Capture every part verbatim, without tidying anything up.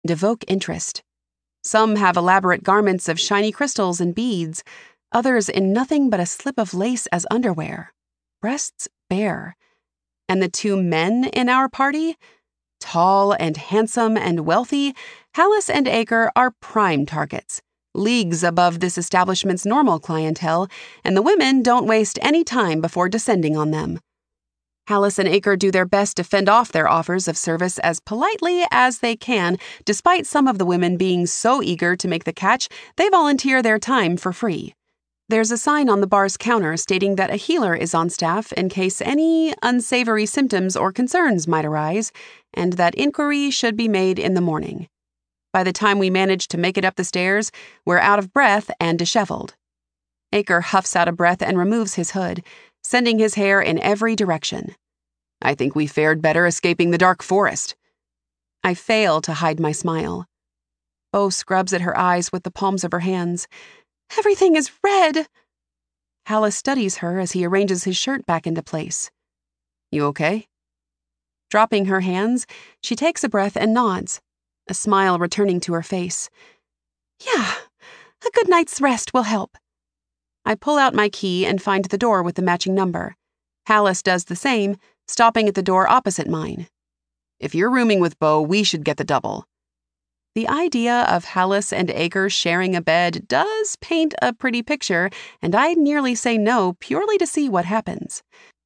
and evoke interest. Some have elaborate garments of shiny crystals and beads, others in nothing but a slip of lace as underwear, breasts bare. And the two men in our party? Tall and handsome and wealthy, Hallis and Aker are prime targets, leagues above this establishment's normal clientele, and the women don't waste any time before descending on them. Hallis and Aker do their best to fend off their offers of service as politely as they can, despite some of the women being so eager to make the catch they volunteer their time for free. There's a sign on the bar's counter stating that a healer is on staff in case any unsavory symptoms or concerns might arise, and that inquiry should be made in the morning. By the time we manage to make it up the stairs, we're out of breath and disheveled. Aker huffs out a breath and removes his hood, sending his hair in every direction. I think we fared better escaping the dark forest. I fail to hide my smile. Bo scrubs at her eyes with the palms of her hands. Everything is red. Hallis studies her as he arranges his shirt back into place. You okay? Dropping her hands, she takes a breath and nods, a smile returning to her face. Yeah, a good night's rest will help. I pull out my key and find the door with the matching number. Hallis does the same, stopping at the door opposite mine. If you're rooming with Bo, we should get the double. The idea of Hallis and Aker sharing a bed does paint a pretty picture, and I nearly say no purely to see what happens.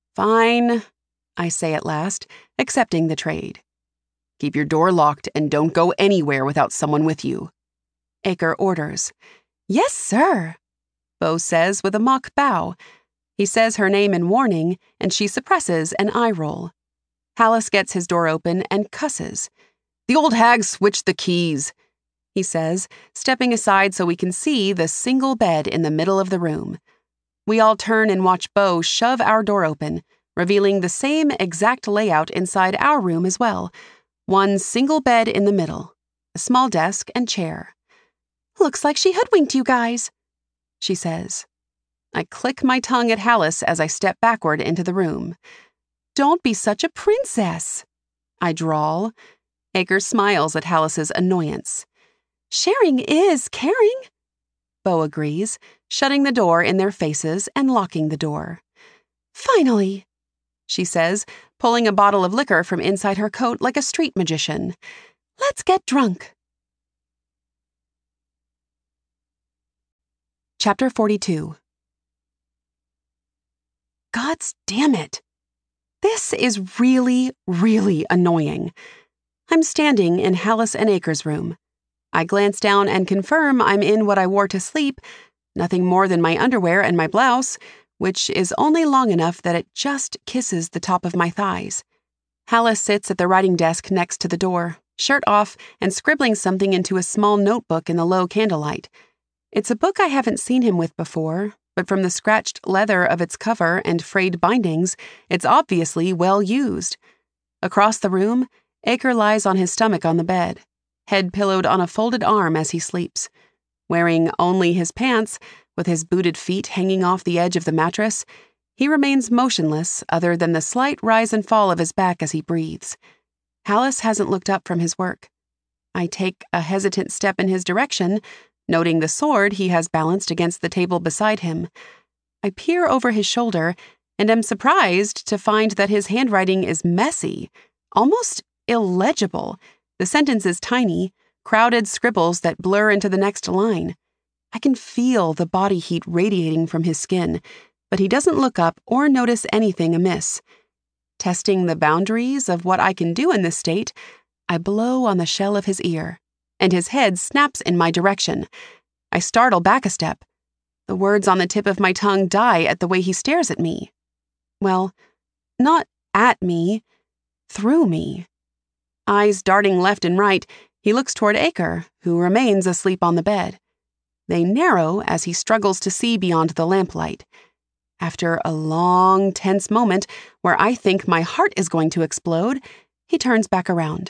Fine, I say at last, accepting the trade. Keep your door locked and don't go anywhere without someone with you. Aker orders. Yes, sir, Bo says with a mock bow. He says her name in warning, and she suppresses an eye roll. Hallis gets his door open and cusses. The old hag switched the keys, he says, stepping aside so we can see the single bed in the middle of the room. We all turn and watch Bo shove our door open, revealing the same exact layout inside our room as well. One single bed in the middle, a small desk and chair. Looks like she hoodwinked you guys, she says. I click my tongue at Hallis as I step backward into the room. Don't be such a princess, I drawl. Aker smiles at Hallis's annoyance. Sharing is caring, Bo agrees, shutting the door in their faces and locking the door. Finally, she says, pulling a bottle of liquor from inside her coat like a street magician. Let's get drunk. Chapter forty-two. God's damn it. This is really, really annoying. I'm standing in Hallis and Aker's room. I glance down and confirm I'm in what I wore to sleep, nothing more than my underwear and my blouse, which is only long enough that it just kisses the top of my thighs. Hallis sits at the writing desk next to the door, shirt off and scribbling something into a small notebook in the low candlelight. It's a book I haven't seen him with before, but from the scratched leather of its cover and frayed bindings, it's obviously well used. Across the room, Aker lies on his stomach on the bed, head pillowed on a folded arm as he sleeps. Wearing only his pants, with his booted feet hanging off the edge of the mattress, he remains motionless other than the slight rise and fall of his back as he breathes. Hallis hasn't looked up from his work. I take a hesitant step in his direction, noting the sword he has balanced against the table beside him. I peer over his shoulder and am surprised to find that his handwriting is messy, almost illegible. The sentence is tiny, crowded scribbles that blur into the next line. I can feel the body heat radiating from his skin, but he doesn't look up or notice anything amiss. Testing the boundaries of what I can do in this state, I blow on the shell of his ear, and his head snaps in my direction. I startle back a step. The words on the tip of my tongue die at the way he stares at me. Well, not at me, through me. Eyes darting left and right, he looks toward Aker, who remains asleep on the bed. They narrow as he struggles to see beyond the lamplight. After a long, tense moment where I think my heart is going to explode, he turns back around.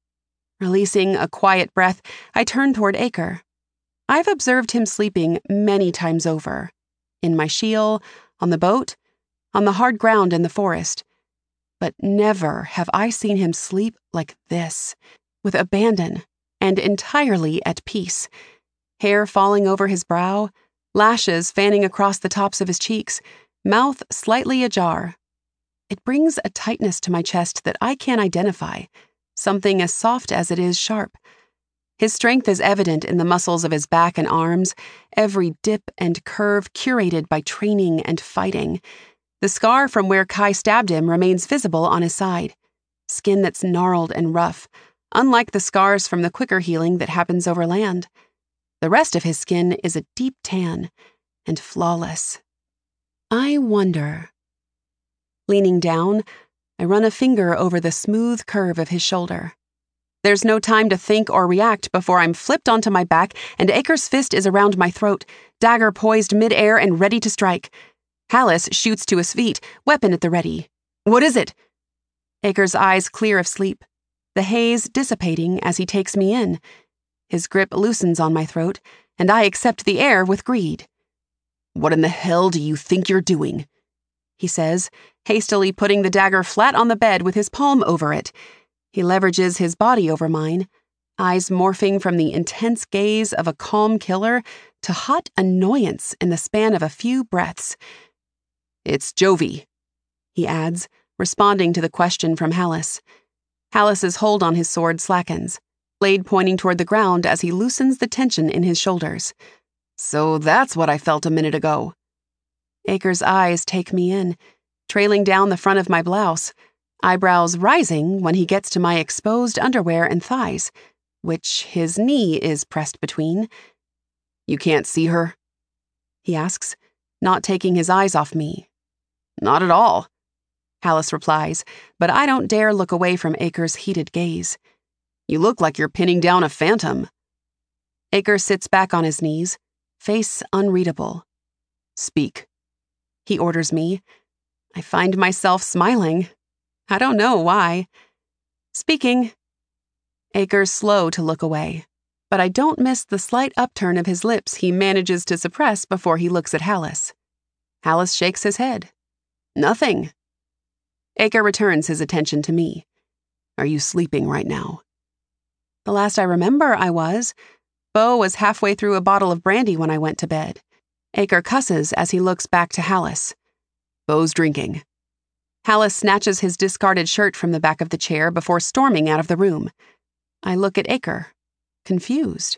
Releasing a quiet breath, I turn toward Aker. I've observed him sleeping many times over. In my shield, on the boat, on the hard ground in the forest. But never have I seen him sleep like this, with abandon and entirely at peace. Hair falling over his brow, lashes fanning across the tops of his cheeks, mouth slightly ajar. It brings a tightness to my chest that I can't identify, something as soft as it is sharp. His strength is evident in the muscles of his back and arms, every dip and curve curated by training and fighting. The scar from where Kai stabbed him remains visible on his side, skin that's gnarled and rough, unlike the scars from the quicker healing that happens over land. The rest of his skin is a deep tan and flawless. I wonder. Leaning down, I run a finger over the smooth curve of his shoulder. There's no time to think or react before I'm flipped onto my back and Aker's fist is around my throat, dagger poised mid-air and ready to strike. Hallis shoots to his feet, weapon at the ready. What is it? Aker's eyes clear of sleep, the haze dissipating as he takes me in. His grip loosens on my throat, and I accept the air with greed. What in the hell do you think you're doing? He says, hastily putting the dagger flat on the bed with his palm over it. He leverages his body over mine, eyes morphing from the intense gaze of a calm killer to hot annoyance in the span of a few breaths. It's Jovi, he adds, responding to the question from Hallis. Hallis's hold on his sword slackens, blade pointing toward the ground as he loosens the tension in his shoulders. So that's what I felt a minute ago. Aker's eyes take me in, trailing down the front of my blouse, eyebrows rising when he gets to my exposed underwear and thighs, which his knee is pressed between. You can't see her? He asks, not taking his eyes off me. Not at all, Hallis replies, but I don't dare look away from Aker's heated gaze. You look like you're pinning down a phantom. Aker sits back on his knees, face unreadable. Speak, he orders me. I find myself smiling. I don't know why. Speaking. Aker's slow to look away, but I don't miss the slight upturn of his lips he manages to suppress before he looks at Hallis. Hallis shakes his head. Nothing. Aker returns his attention to me. Are you sleeping right now? The last I remember, I was. Bo was halfway through a bottle of brandy when I went to bed. Aker cusses as he looks back to Hallis. Bo's drinking. Hallis snatches his discarded shirt from the back of the chair before storming out of the room. I look at Aker, confused.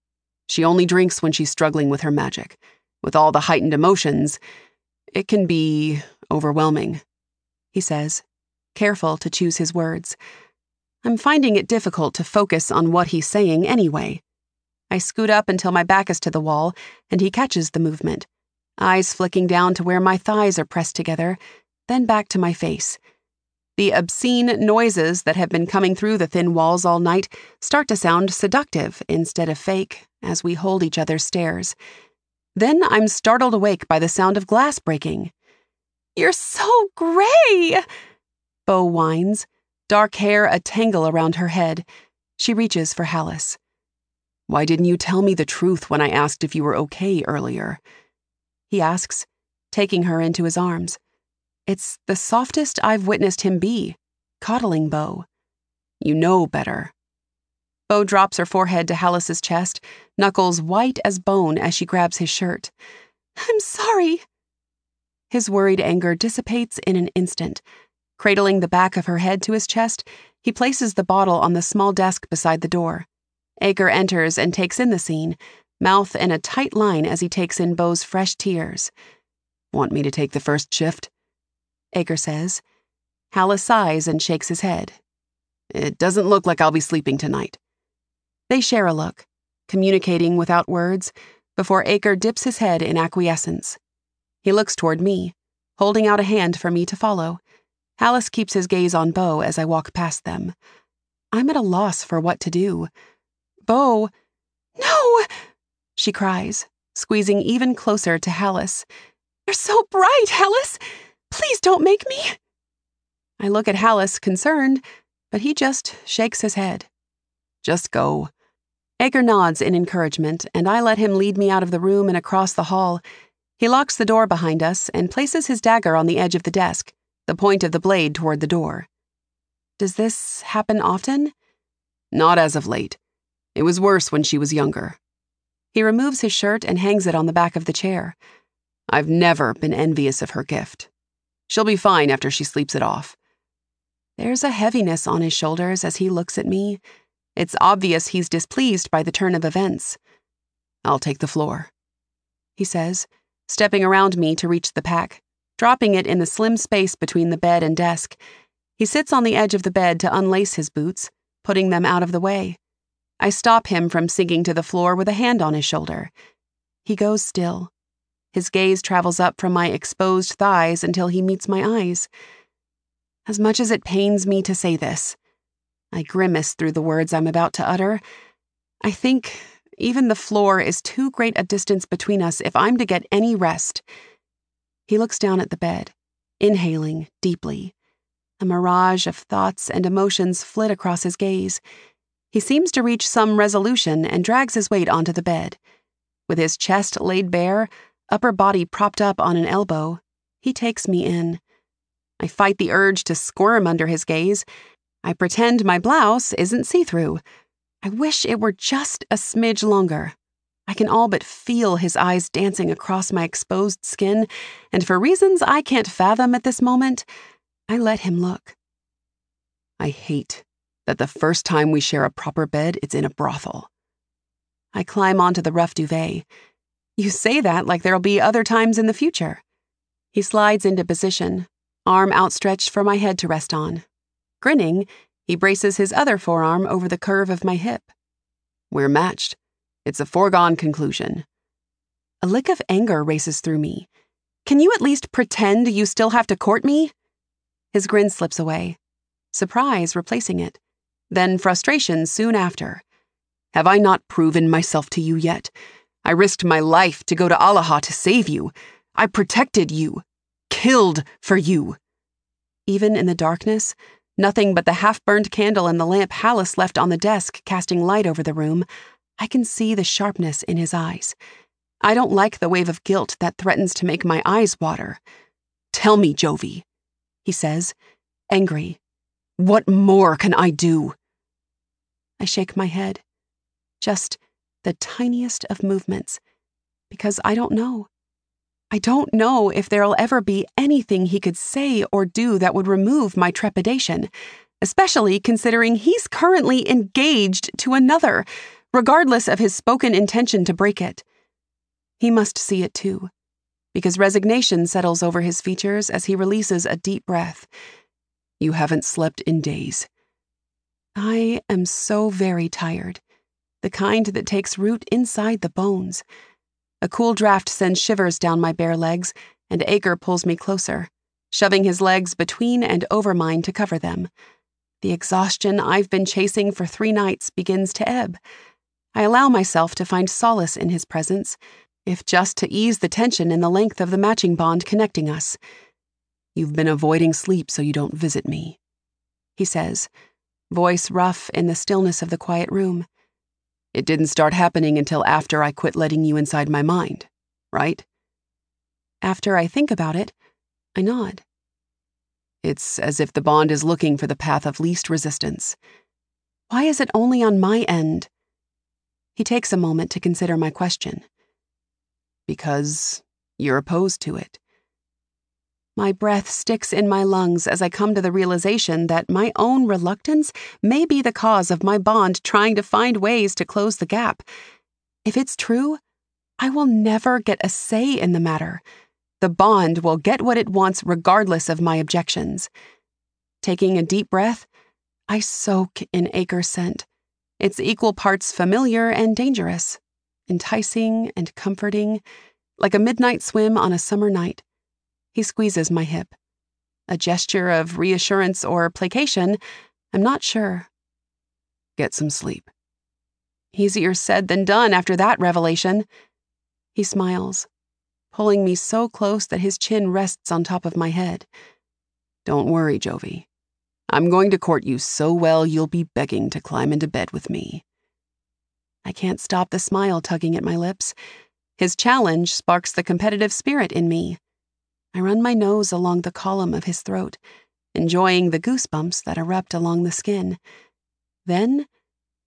She only drinks when she's struggling with her magic. With all the heightened emotions, it can be overwhelming, he says, careful to choose his words. I'm finding it difficult to focus on what he's saying anyway. I scoot up until my back is to the wall, and he catches the movement, eyes flicking down to where my thighs are pressed together, then back to my face. The obscene noises that have been coming through the thin walls all night start to sound seductive instead of fake as we hold each other's stares. Then I'm startled awake by the sound of glass breaking. You're so gray, Bo whines, dark hair a tangle around her head. She reaches for Hallis. Why didn't you tell me the truth when I asked if you were okay earlier? He asks, taking her into his arms. It's the softest I've witnessed him be, coddling Bo. You know better. Bo drops her forehead to Hallis's chest, knuckles white as bone as she grabs his shirt. I'm sorry. His worried anger dissipates in an instant. Cradling the back of her head to his chest, he places the bottle on the small desk beside the door. Aker enters and takes in the scene, mouth in a tight line as he takes in Bo's fresh tears. Want me to take the first shift? Aker says. Hallis sighs and shakes his head. It doesn't look like I'll be sleeping tonight. They share a look, communicating without words, before Aker dips his head in acquiescence. He looks toward me, holding out a hand for me to follow. Hallis keeps his gaze on Bo as I walk past them. I'm at a loss for what to do. Bo, no, she cries, squeezing even closer to Hallis. You're so bright, Hallis. Please don't make me. I look at Hallis, concerned, but he just shakes his head. Just go. Aker nods in encouragement, and I let him lead me out of the room and across the hall. He locks the door behind us and places his dagger on the edge of the desk, the point of the blade toward the door. Does this happen often? Not as of late. It was worse when she was younger. He removes his shirt and hangs it on the back of the chair. I've never been envious of her gift. She'll be fine after she sleeps it off. There's a heaviness on his shoulders as he looks at me. It's obvious he's displeased by the turn of events. I'll take the floor, he says, stepping around me to reach the pack, dropping it in the slim space between the bed and desk. He sits on the edge of the bed to unlace his boots, putting them out of the way. I stop him from sinking to the floor with a hand on his shoulder. He goes still. His gaze travels up from my exposed thighs until he meets my eyes. As much as it pains me to say this, I grimace through the words I'm about to utter. I think even the floor is too great a distance between us if I'm to get any rest. He looks down at the bed, inhaling deeply. A mirage of thoughts and emotions flit across his gaze. He seems to reach some resolution and drags his weight onto the bed. With his chest laid bare, upper body propped up on an elbow, he takes me in. I fight the urge to squirm under his gaze. I pretend my blouse isn't see-through. I wish it were just a smidge longer. I can all but feel his eyes dancing across my exposed skin, and for reasons I can't fathom at this moment, I let him look. I hate that the first time we share a proper bed, it's in a brothel. I climb onto the rough duvet. You say that like there'll be other times in the future. He slides into position, arm outstretched for my head to rest on. Grinning, he braces his other forearm over the curve of my hip. We're matched. It's a foregone conclusion. A lick of anger races through me. Can you at least pretend you still have to court me? His grin slips away, surprise replacing it, then frustration soon after. Have I not proven myself to you yet? I risked my life to go to Allaha to save you. I protected you, killed for you. Even in the darkness, nothing but the half-burned candle and the lamp Hallis left on the desk casting light over the room, I can see the sharpness in his eyes. I don't like the wave of guilt that threatens to make my eyes water. Tell me, Jovi, he says, angry. What more can I do? I shake my head. Just the tiniest of movements, because I don't know. I don't know if there'll ever be anything he could say or do that would remove my trepidation, especially considering he's currently engaged to another, regardless of his spoken intention to break it. He must see it too, because resignation settles over his features as he releases a deep breath. You haven't slept in days. I am so very tired. The kind that takes root inside the bones. A cool draft sends shivers down my bare legs, and Aker pulls me closer, shoving his legs between and over mine to cover them. The exhaustion I've been chasing for three nights begins to ebb. I allow myself to find solace in his presence, if just to ease the tension in the length of the matching bond connecting us. You've been avoiding sleep so you don't visit me, he says, voice rough in the stillness of the quiet room. It didn't start happening until after I quit letting you inside my mind, right? After I think about it, I nod. It's as if the bond is looking for the path of least resistance. Why is it only on my end? He takes a moment to consider my question. Because you're opposed to it. My breath sticks in my lungs as I come to the realization that my own reluctance may be the cause of my bond trying to find ways to close the gap. If it's true, I will never get a say in the matter. The bond will get what it wants regardless of my objections. Taking a deep breath, I soak in Aker's scent. It's equal parts familiar and dangerous, enticing and comforting, like a midnight swim on a summer night. He squeezes my hip. A gesture of reassurance or placation, I'm not sure. Get some sleep. Easier said than done after that revelation. He smiles, pulling me so close that his chin rests on top of my head. Don't worry, Jovi. I'm going to court you so well you'll be begging to climb into bed with me. I can't stop the smile tugging at my lips. His challenge sparks the competitive spirit in me. I run my nose along the column of his throat, enjoying the goosebumps that erupt along the skin. Then,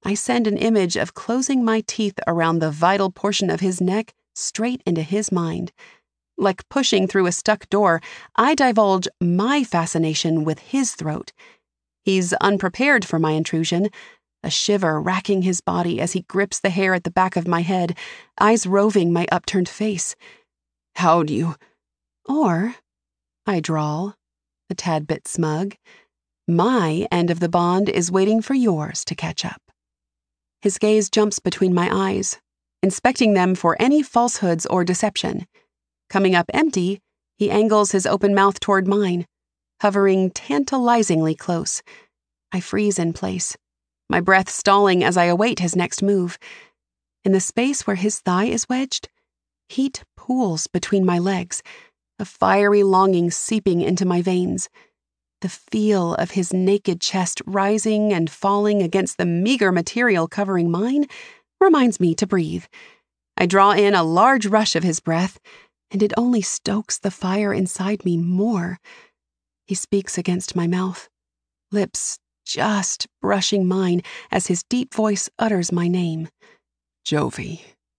I send an image of closing my teeth around the vital portion of his neck straight into his mind. Like pushing through a stuck door, I divulge my fascination with his throat. He's unprepared for my intrusion, a shiver racking his body as he grips the hair at the back of my head, eyes roving my upturned face. "How'd you—" Or, I drawl, a tad bit smug, my end of the bond is waiting for yours to catch up. His gaze jumps between my eyes, inspecting them for any falsehoods or deception. Coming up empty, he angles his open mouth toward mine, hovering tantalizingly close. I freeze in place, my breath stalling as I await his next move. In the space where his thigh is wedged, heat pools between my legs, a fiery longing seeping into my veins. The feel of his naked chest rising and falling against the meager material covering mine reminds me to breathe. I draw in a large rush of his breath, and it only stokes the fire inside me more. He speaks against my mouth, lips just brushing mine as his deep voice utters my name. Jovi.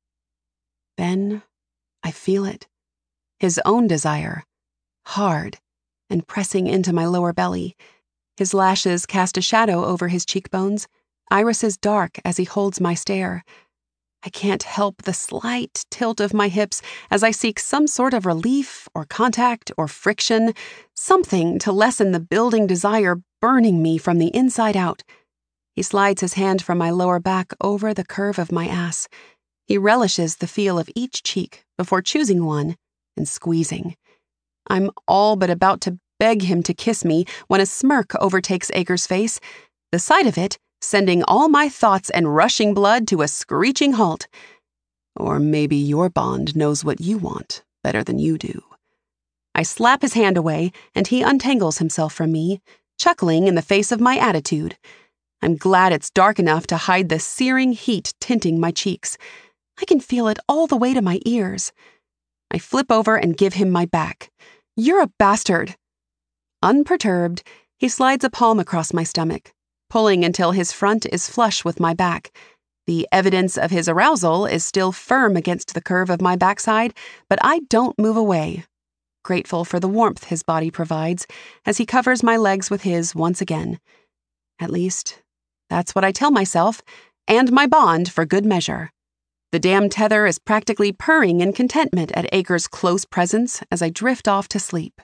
Then I feel it. His own desire. Hard and pressing into my lower belly. His lashes cast a shadow over his cheekbones, irises dark as he holds my stare. I can't help the slight tilt of my hips as I seek some sort of relief or contact or friction, something to lessen the building desire burning me from the inside out. He slides his hand from my lower back over the curve of my ass. He relishes the feel of each cheek before choosing one and squeezing. I'm all but about to beg him to kiss me when a smirk overtakes Aker's face, the sight of it sending all my thoughts and rushing blood to a screeching halt. Or maybe your bond knows what you want better than you do. I slap his hand away, and he untangles himself from me, chuckling in the face of my attitude. I'm glad it's dark enough to hide the searing heat tinting my cheeks. I can feel it all the way to my ears. I flip over and give him my back. You're a bastard. Unperturbed, he slides a palm across my stomach, pulling until his front is flush with my back. The evidence of his arousal is still firm against the curve of my backside, but I don't move away, grateful for the warmth his body provides as he covers my legs with his once again. At least, that's what I tell myself, and my bond for good measure. The damn tether is practically purring in contentment at Aker's close presence as I drift off to sleep.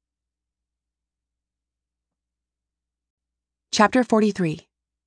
Chapter forty-three.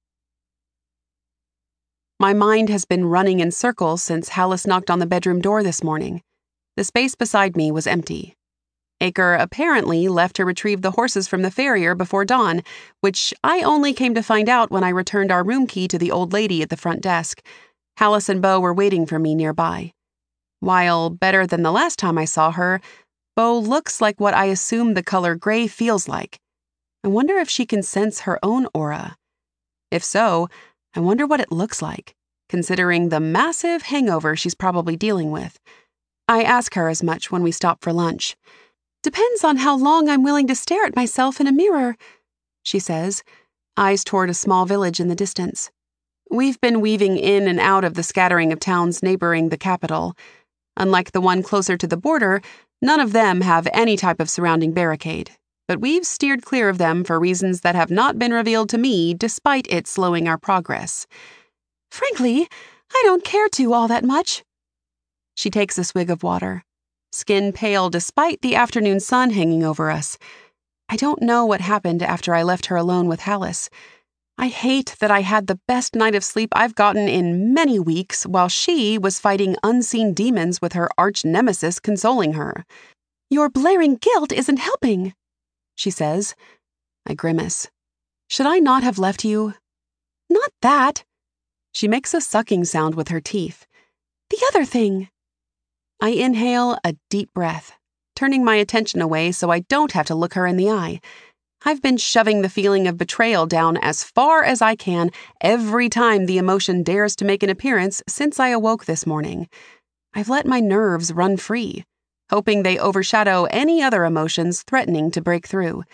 My mind has been running in circles since Hallis knocked on the bedroom door this morning. The space beside me was empty. Aker apparently left to retrieve the horses from the farrier before dawn, which I only came to find out when I returned our room key to the old lady at the front desk. Hallis and Bo were waiting for me nearby. While better than the last time I saw her, Bo looks like what I assume the color gray feels like. I wonder if she can sense her own aura. If so, I wonder what it looks like, considering the massive hangover she's probably dealing with. I ask her as much when we stop for lunch. Depends on how long I'm willing to stare at myself in a mirror, she says, eyes toward a small village in the distance. We've been weaving in and out of the scattering of towns neighboring the capital. Unlike the one closer to the border, none of them have any type of surrounding barricade, but we've steered clear of them for reasons that have not been revealed to me despite it slowing our progress. Frankly, I don't care to all that much. She takes a swig of water, skin pale despite the afternoon sun hanging over us. I don't know what happened after I left her alone with Hallis. I hate that I had the best night of sleep I've gotten in many weeks while she was fighting unseen demons with her arch nemesis consoling her. Your blaring guilt isn't helping, she says. I grimace. Should I not have left you? Not that. She makes a sucking sound with her teeth. The other thing. I inhale a deep breath, turning my attention away so I don't have to look her in the eye. I've been shoving the feeling of betrayal down as far as I can every time the emotion dares to make an appearance since I awoke this morning. I've let my nerves run free, hoping they overshadow any other emotions threatening to break through.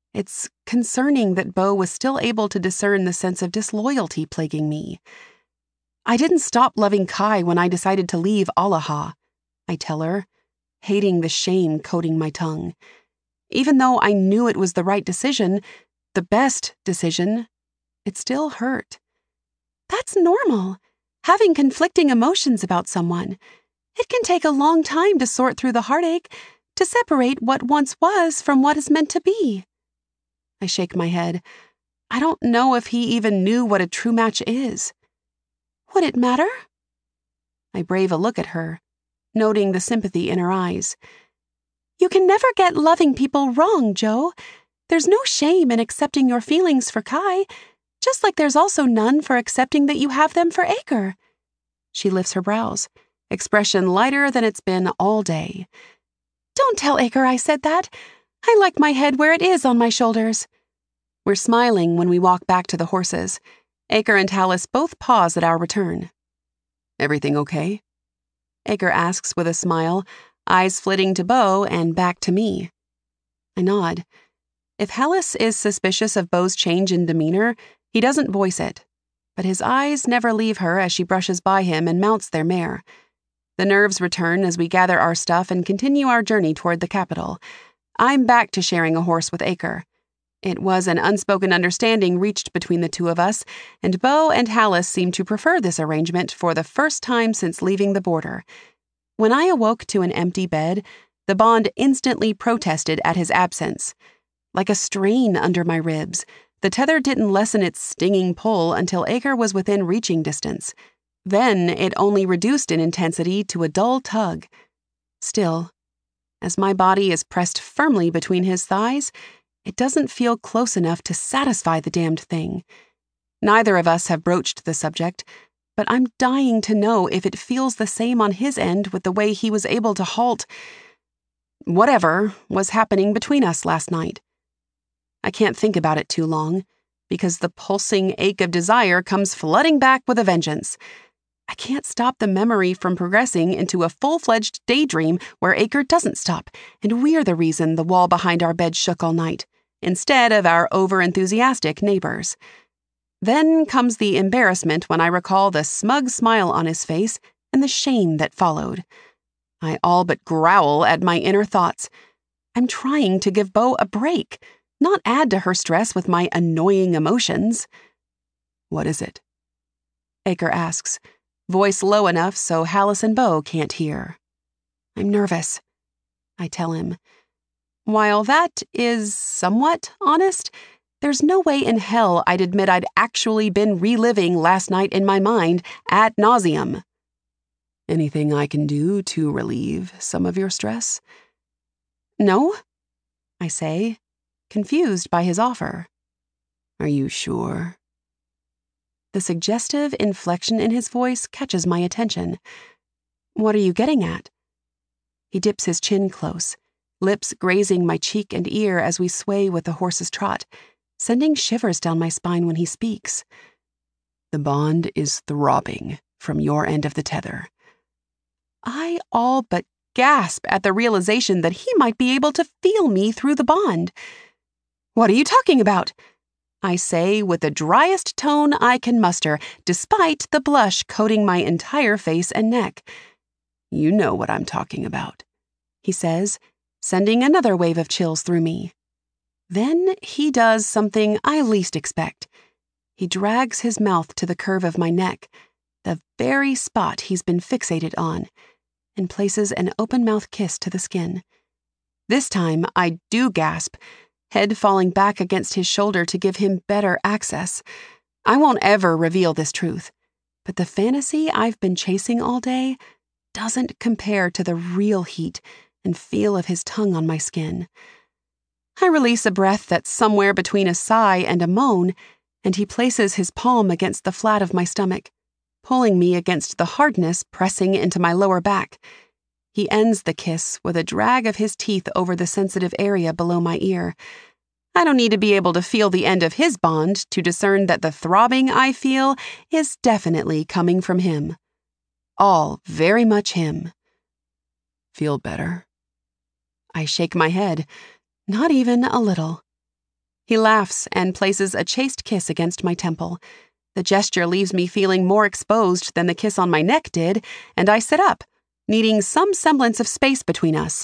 It's concerning that Bo was still able to discern the sense of disloyalty plaguing me. I didn't stop loving Kai when I decided to leave Alaha, I tell her, hating the shame coating my tongue. Even though I knew it was the right decision, the best decision, it still hurt. That's normal, having conflicting emotions about someone. It can take a long time to sort through the heartache, to separate what once was from what is meant to be. I shake my head. I don't know if he even knew what a true match is. Would it matter? I brave a look at her, noting the sympathy in her eyes. You can never get loving people wrong, Jo. There's no shame in accepting your feelings for Kai, just like there's also none for accepting that you have them for Aker. She lifts her brows, expression lighter than it's been all day. Don't tell Aker I said that. I like my head where it is on my shoulders. We're smiling when we walk back to the horses. Aker and Hallis both pause at our return. Everything okay? Aker asks with a smile, eyes flitting to Bo and back to me. I nod. If Hallis is suspicious of Bo's change in demeanor, he doesn't voice it, but his eyes never leave her as she brushes by him and mounts their mare. The nerves return as we gather our stuff and continue our journey toward the capital. I'm back to sharing a horse with Aker. It was an unspoken understanding reached between the two of us, and Bo and Hallis seem to prefer this arrangement for the first time since leaving the border. When I awoke to an empty bed, the bond instantly protested at his absence. Like a strain under my ribs, the tether didn't lessen its stinging pull until Aker was within reaching distance. Then it only reduced in intensity to a dull tug. Still, as my body is pressed firmly between his thighs, it doesn't feel close enough to satisfy the damned thing. Neither of us have broached the subject, but I'm dying to know if it feels the same on his end with the way he was able to halt whatever was happening between us last night. I can't think about it too long, because the pulsing ache of desire comes flooding back with a vengeance. I can't stop the memory from progressing into a full-fledged daydream where Aker doesn't stop, and we're the reason the wall behind our bed shook all night, instead of our over-enthusiastic neighbors. Then comes the embarrassment when I recall the smug smile on his face and the shame that followed. I all but growl at my inner thoughts. I'm trying to give Bo a break, not add to her stress with my annoying emotions. What is it? Aker asks, voice low enough so Hallis and Bo can't hear. I'm nervous, I tell him. While that is somewhat honest, there's no way in hell I'd admit I'd actually been reliving last night in my mind ad nauseum. Anything I can do to relieve some of your stress? No, I say, confused by his offer. Are you sure? The suggestive inflection in his voice catches my attention. What are you getting at? He dips his chin close, lips grazing my cheek and ear as we sway with the horse's trot, sending shivers down my spine when he speaks. The bond is throbbing from your end of the tether. I all but gasp at the realization that he might be able to feel me through the bond. What are you talking about? I say with the driest tone I can muster, despite the blush coating my entire face and neck. You know what I'm talking about, he says, sending another wave of chills through me. Then he does something I least expect. He drags his mouth to the curve of my neck, the very spot he's been fixated on, and places an open-mouth kiss to the skin. This time I do gasp, head falling back against his shoulder to give him better access. I won't ever reveal this truth, but the fantasy I've been chasing all day doesn't compare to the real heat and feel of his tongue on my skin. I release a breath that's somewhere between a sigh and a moan, and he places his palm against the flat of my stomach, pulling me against the hardness pressing into my lower back. He ends the kiss with a drag of his teeth over the sensitive area below my ear. I don't need to be able to feel the end of his bond to discern that the throbbing I feel is definitely coming from him. All very much him. Feel better? I shake my head. Not even a little. He laughs and places a chaste kiss against my temple. The gesture leaves me feeling more exposed than the kiss on my neck did, and I sit up, needing some semblance of space between us.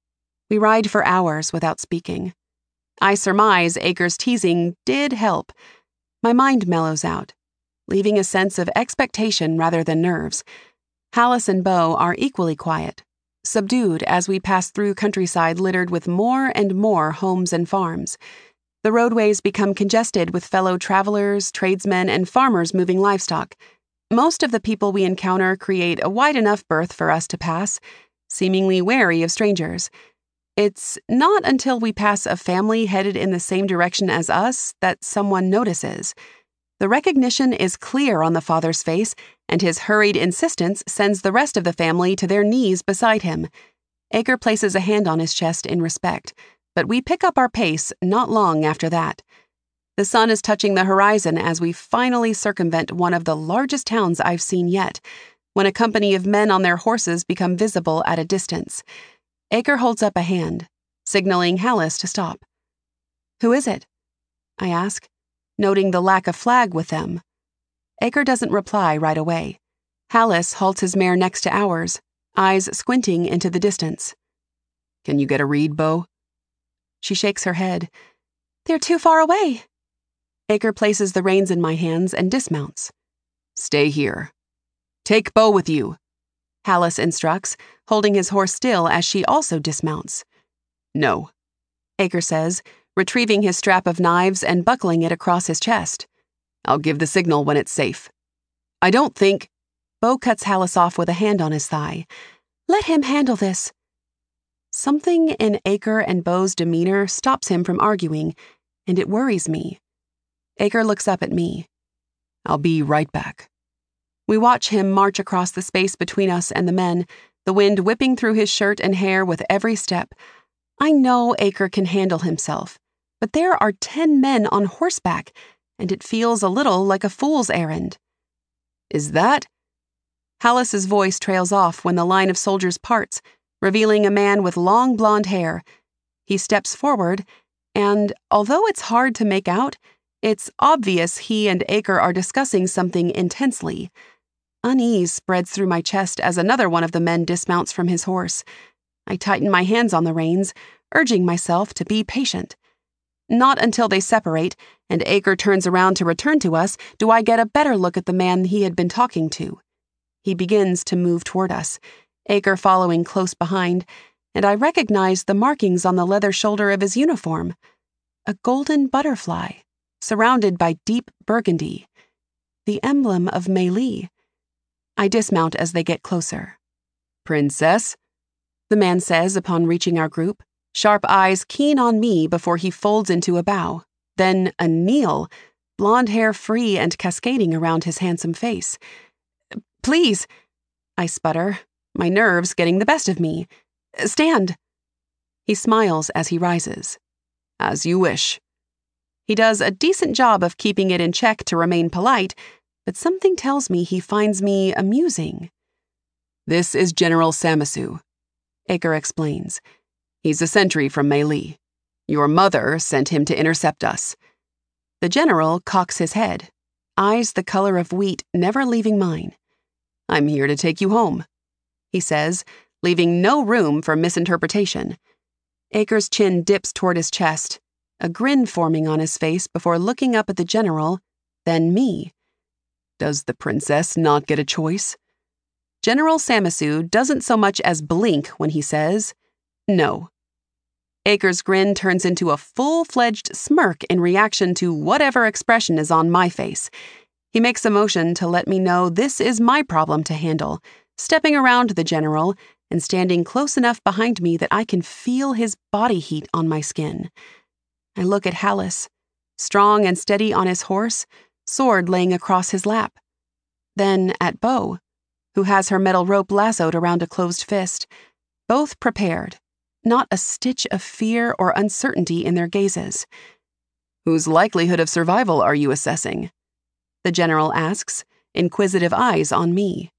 We ride for hours without speaking. I surmise Aker's teasing did help. My mind mellows out, leaving a sense of expectation rather than nerves. Hallis and Bo are equally quiet, subdued as we pass through countryside littered with more and more homes and farms. The roadways become congested with fellow travelers, tradesmen, and farmers moving livestock. Most of the people we encounter create a wide enough berth for us to pass, seemingly wary of strangers. It's not until we pass a family headed in the same direction as us that someone notices. The recognition is clear on the father's face, and his hurried insistence sends the rest of the family to their knees beside him. Aker places a hand on his chest in respect, but we pick up our pace not long after that. The sun is touching the horizon as we finally circumvent one of the largest towns I've seen yet, when a company of men on their horses become visible at a distance. Aker holds up a hand, signaling Hallis to stop. "Who is it?" I ask, noting the lack of flag with them. Aker doesn't reply right away. Hallis halts his mare next to ours, eyes squinting into the distance. "Can you get a read, Bo?" She shakes her head. "They're too far away." Aker places the reins in my hands and dismounts. "Stay here. Take Bo with you," Hallis instructs, holding his horse still as she also dismounts. "No," Aker says, retrieving his strap of knives and buckling it across his chest. "I'll give the signal when it's safe." "I don't think—" Bo cuts Hallis off with a hand on his thigh. "Let him handle this." Something in Aker and Bo's demeanor stops him from arguing, and it worries me. Aker looks up at me. "I'll be right back." We watch him march across the space between us and the men, the wind whipping through his shirt and hair with every step. I know Aker can handle himself, but there are ten men on horseback, and it feels a little like a fool's errand. "Is that—" Hallis's voice trails off when the line of soldiers parts, revealing a man with long blonde hair. He steps forward, and although it's hard to make out, it's obvious he and Aker are discussing something intensely. Unease spreads through my chest as another one of the men dismounts from his horse. I tighten my hands on the reins, urging myself to be patient. Not until they separate, and Aker turns around to return to us, do I get a better look at the man he had been talking to. He begins to move toward us, Aker following close behind, and I recognize the markings on the leather shoulder of his uniform. A golden butterfly, surrounded by deep burgundy. The emblem of Mei Li. I dismount as they get closer. "Princess?" the man says upon reaching our group, sharp eyes keen on me before he folds into a bow, then a kneel, blonde hair free and cascading around his handsome face. "Please," I sputter, my nerves getting the best of me. "Stand." He smiles as he rises. "As you wish." He does a decent job of keeping it in check to remain polite, but something tells me he finds me amusing. "This is General Samasu," Aker explains. "He's a sentry from Mei Li. Your mother sent him to intercept us." The general cocks his head, eyes the color of wheat never leaving mine. "I'm here to take you home," he says, leaving no room for misinterpretation. Aker's chin dips toward his chest, a grin forming on his face before looking up at the general, then me. "Does the princess not get a choice?" General Samasu doesn't so much as blink when he says, "No." Aker's grin turns into a full-fledged smirk in reaction to whatever expression is on my face. He makes a motion to let me know this is my problem to handle, stepping around the general and standing close enough behind me that I can feel his body heat on my skin. I look at Hallis, strong and steady on his horse, sword laying across his lap. Then at Bo, who has her metal rope lassoed around a closed fist, both prepared, not a stitch of fear or uncertainty in their gazes. "Whose likelihood of survival are you assessing?" the general asks, inquisitive eyes on me.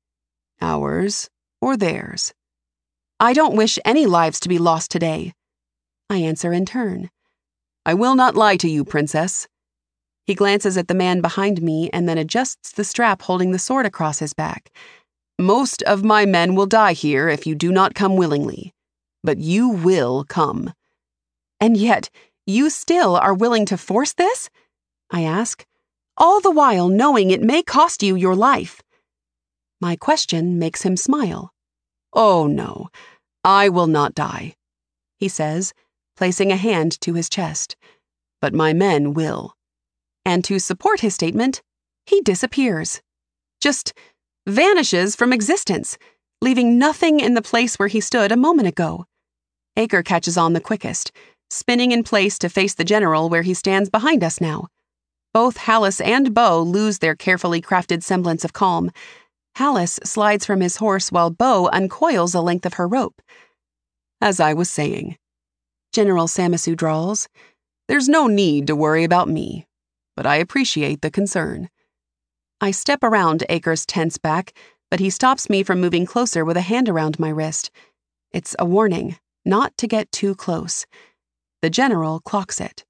"Ours or theirs?" "I don't wish any lives to be lost today," I answer in turn. I will not lie to you, Princess. He glances at the man behind me and then adjusts the strap holding the sword across his back. Most of my men will die here if you do not come willingly. But you will come. And yet, you still are willing to force this? I ask, all the while knowing it may cost you your life. My question makes him smile. Oh no, I will not die, he says, placing a hand to his chest. But my men will. And to support his statement, he disappears. Just vanishes from existence, leaving nothing in the place where he stood a moment ago. Aker catches on the quickest, spinning in place to face the general where he stands behind us now. Both Hallis and Bo lose their carefully crafted semblance of calm. Hallis slides from his horse while Bo uncoils a length of her rope. As I was saying, General Samasu drawls, there's no need to worry about me, but I appreciate the concern. I step around Aker's tense back, but he stops me from moving closer with a hand around my wrist. It's a warning, not to get too close. The general clocks it.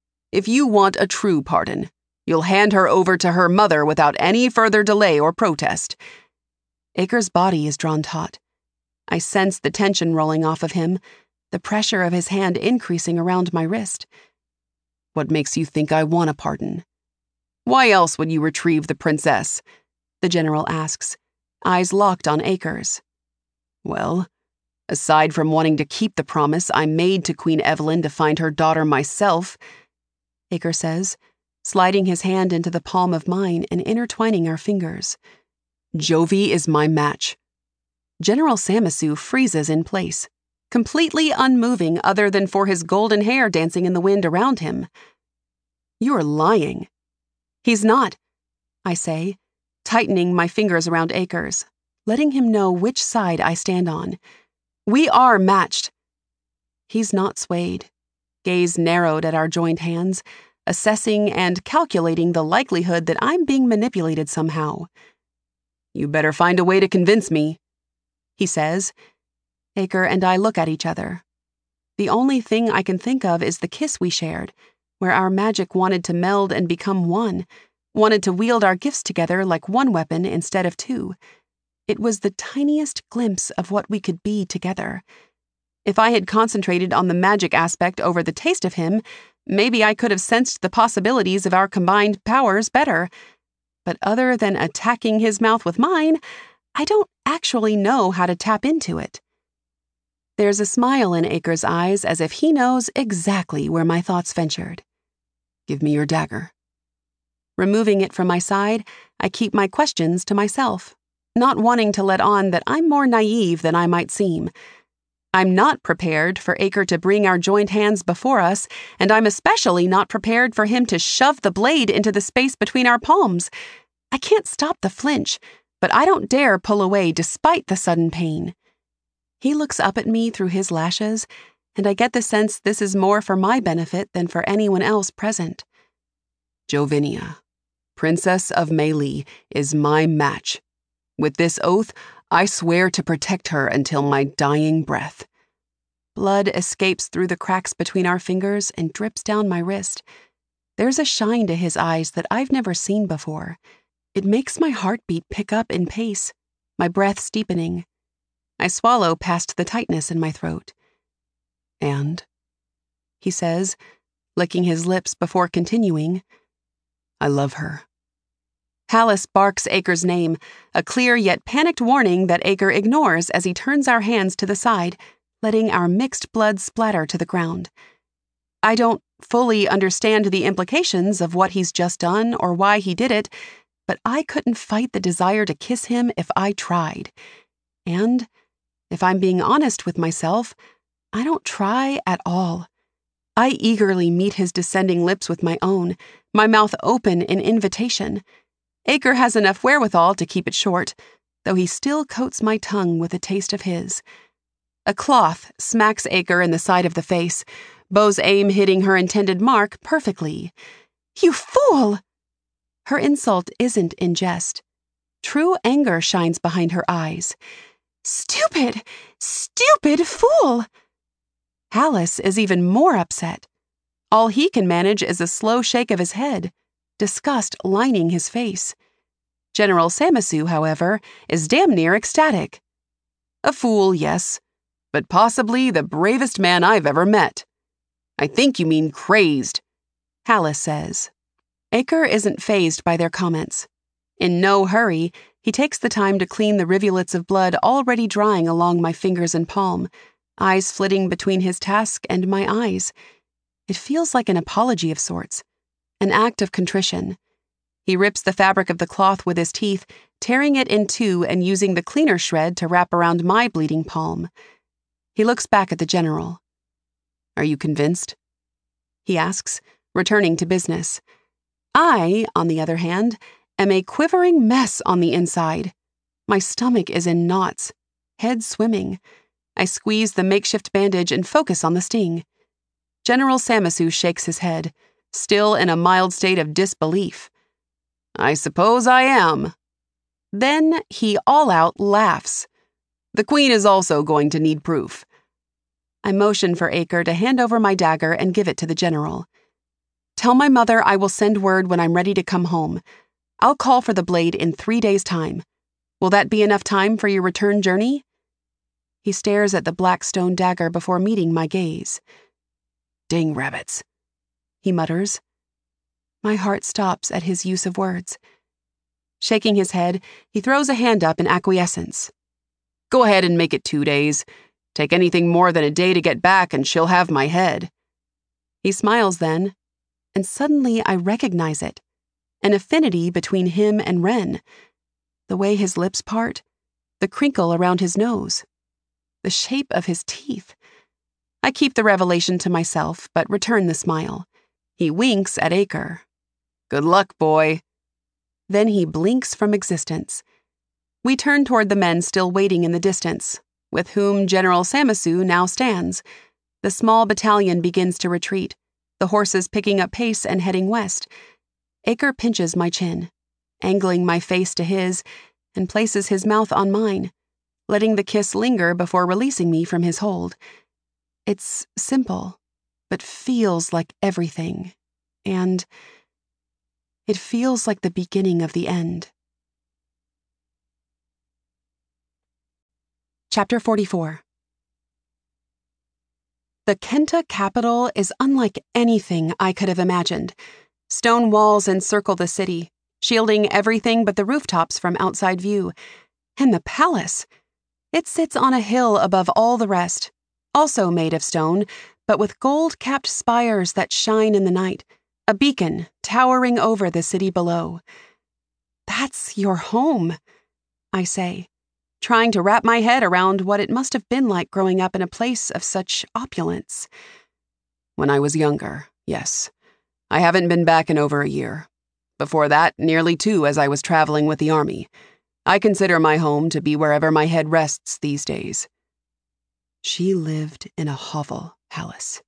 If you want a true pardon, you'll hand her over to her mother without any further delay or protest. Aker's body is drawn taut. I sense the tension rolling off of him, the pressure of his hand increasing around my wrist. What makes you think I want a pardon? Why else would you retrieve the princess? The general asks, eyes locked on Aker's. Well, aside from wanting to keep the promise I made to Queen Evelyn to find her daughter myself, Aker says, sliding his hand into the palm of mine and intertwining our fingers. Jovi is my match. General Samasu freezes in place, completely unmoving other than for his golden hair dancing in the wind around him. You're lying. He's not, I say, tightening my fingers around Aker's, letting him know which side I stand on. We are matched. He's not swayed, gaze narrowed at our joined hands, assessing and calculating the likelihood that I'm being manipulated somehow. You better find a way to convince me, he says. Aker and I look at each other. The only thing I can think of is the kiss we shared, where our magic wanted to meld and become one, wanted to wield our gifts together like one weapon instead of two. It was the tiniest glimpse of what we could be together. If I had concentrated on the magic aspect over the taste of him, maybe I could have sensed the possibilities of our combined powers better. But other than attacking his mouth with mine, I don't actually know how to tap into it. There's a smile in Aker's eyes as if he knows exactly where my thoughts ventured. Give me your dagger. Removing it from my side, I keep my questions to myself, not wanting to let on that I'm more naive than I might seem. I'm not prepared for Aker to bring our joined hands before us, and I'm especially not prepared for him to shove the blade into the space between our palms. I can't stop the flinch, but I don't dare pull away despite the sudden pain. He looks up at me through his lashes, and I get the sense this is more for my benefit than for anyone else present. Jovinia, Princess of Mei Li, is my match. With this oath, I swear to protect her until my dying breath. Blood escapes through the cracks between our fingers and drips down my wrist. There's a shine to his eyes that I've never seen before. It makes my heartbeat pick up in pace, my breath steepening. I swallow past the tightness in my throat. And, he says, licking his lips before continuing, I love her. Hallis barks Aker's name, a clear yet panicked warning that Aker ignores as he turns our hands to the side, letting our mixed blood splatter to the ground. I don't fully understand the implications of what he's just done or why he did it, but I couldn't fight the desire to kiss him if I tried. And, if I'm being honest with myself, I don't try at all. I eagerly meet his descending lips with my own, my mouth open in invitation. Aker has enough wherewithal to keep it short, though he still coats my tongue with a taste of his. A cloth smacks Aker in the side of the face, Bo's aim hitting her intended mark perfectly. You fool! Her insult isn't in jest. True anger shines behind her eyes. Stupid, stupid fool! Hallis is even more upset. All he can manage is a slow shake of his head, disgust lining his face. General Samasu, however, is damn near ecstatic. A fool, yes, but possibly the bravest man I've ever met. I think you mean crazed, Hallis says. Aker isn't fazed by their comments. In no hurry, he takes the time to clean the rivulets of blood already drying along my fingers and palm, eyes flitting between his task and my eyes. It feels like an apology of sorts, an act of contrition. He rips the fabric of the cloth with his teeth, tearing it in two and using the cleaner shred to wrap around my bleeding palm. He looks back at the general. Are you convinced? He asks, returning to business. I, on the other hand, am a quivering mess on the inside. My stomach is in knots, head swimming. I squeeze the makeshift bandage and focus on the sting. General Samasu shakes his head, still in a mild state of disbelief. I suppose I am. Then he all out laughs. The Queen is also going to need proof. I motion for Aker to hand over my dagger and give it to the general. Tell my mother I will send word when I'm ready to come home. I'll call for the blade in three days' time. Will that be enough time for your return journey? He stares at the black stone dagger before meeting my gaze. Dang rabbits, he mutters. My heart stops at his use of words. Shaking his head, he throws a hand up in acquiescence. Go ahead and make it two days. Take anything more than a day to get back and she'll have my head. He smiles then, and suddenly I recognize it. An affinity between him and Ren. The way his lips part, the crinkle around his nose, the shape of his teeth. I keep the revelation to myself, but return the smile. He winks at Aker. Good luck, boy. Then he blinks from existence. We turn toward the men still waiting in the distance, with whom General Samasu now stands. The small battalion begins to retreat, the horses picking up pace and heading west. Aker pinches my chin, angling my face to his, and places his mouth on mine, letting the kiss linger before releasing me from his hold. It's simple, but feels like everything, and it feels like the beginning of the end. Chapter forty-four. The Kenta capital is unlike anything I could have imagined. Stone walls encircle the city, shielding everything but the rooftops from outside view. And the palace! It sits on a hill above all the rest, also made of stone, but with gold-capped spires that shine in the night, a beacon towering over the city below. That's your home, I say, trying to wrap my head around what it must have been like growing up in a place of such opulence. When I was younger, yes. I haven't been back in over a year. Before that, nearly two as I was traveling with the army. I consider my home to be wherever my head rests these days. She lived in a hovel, Hallis.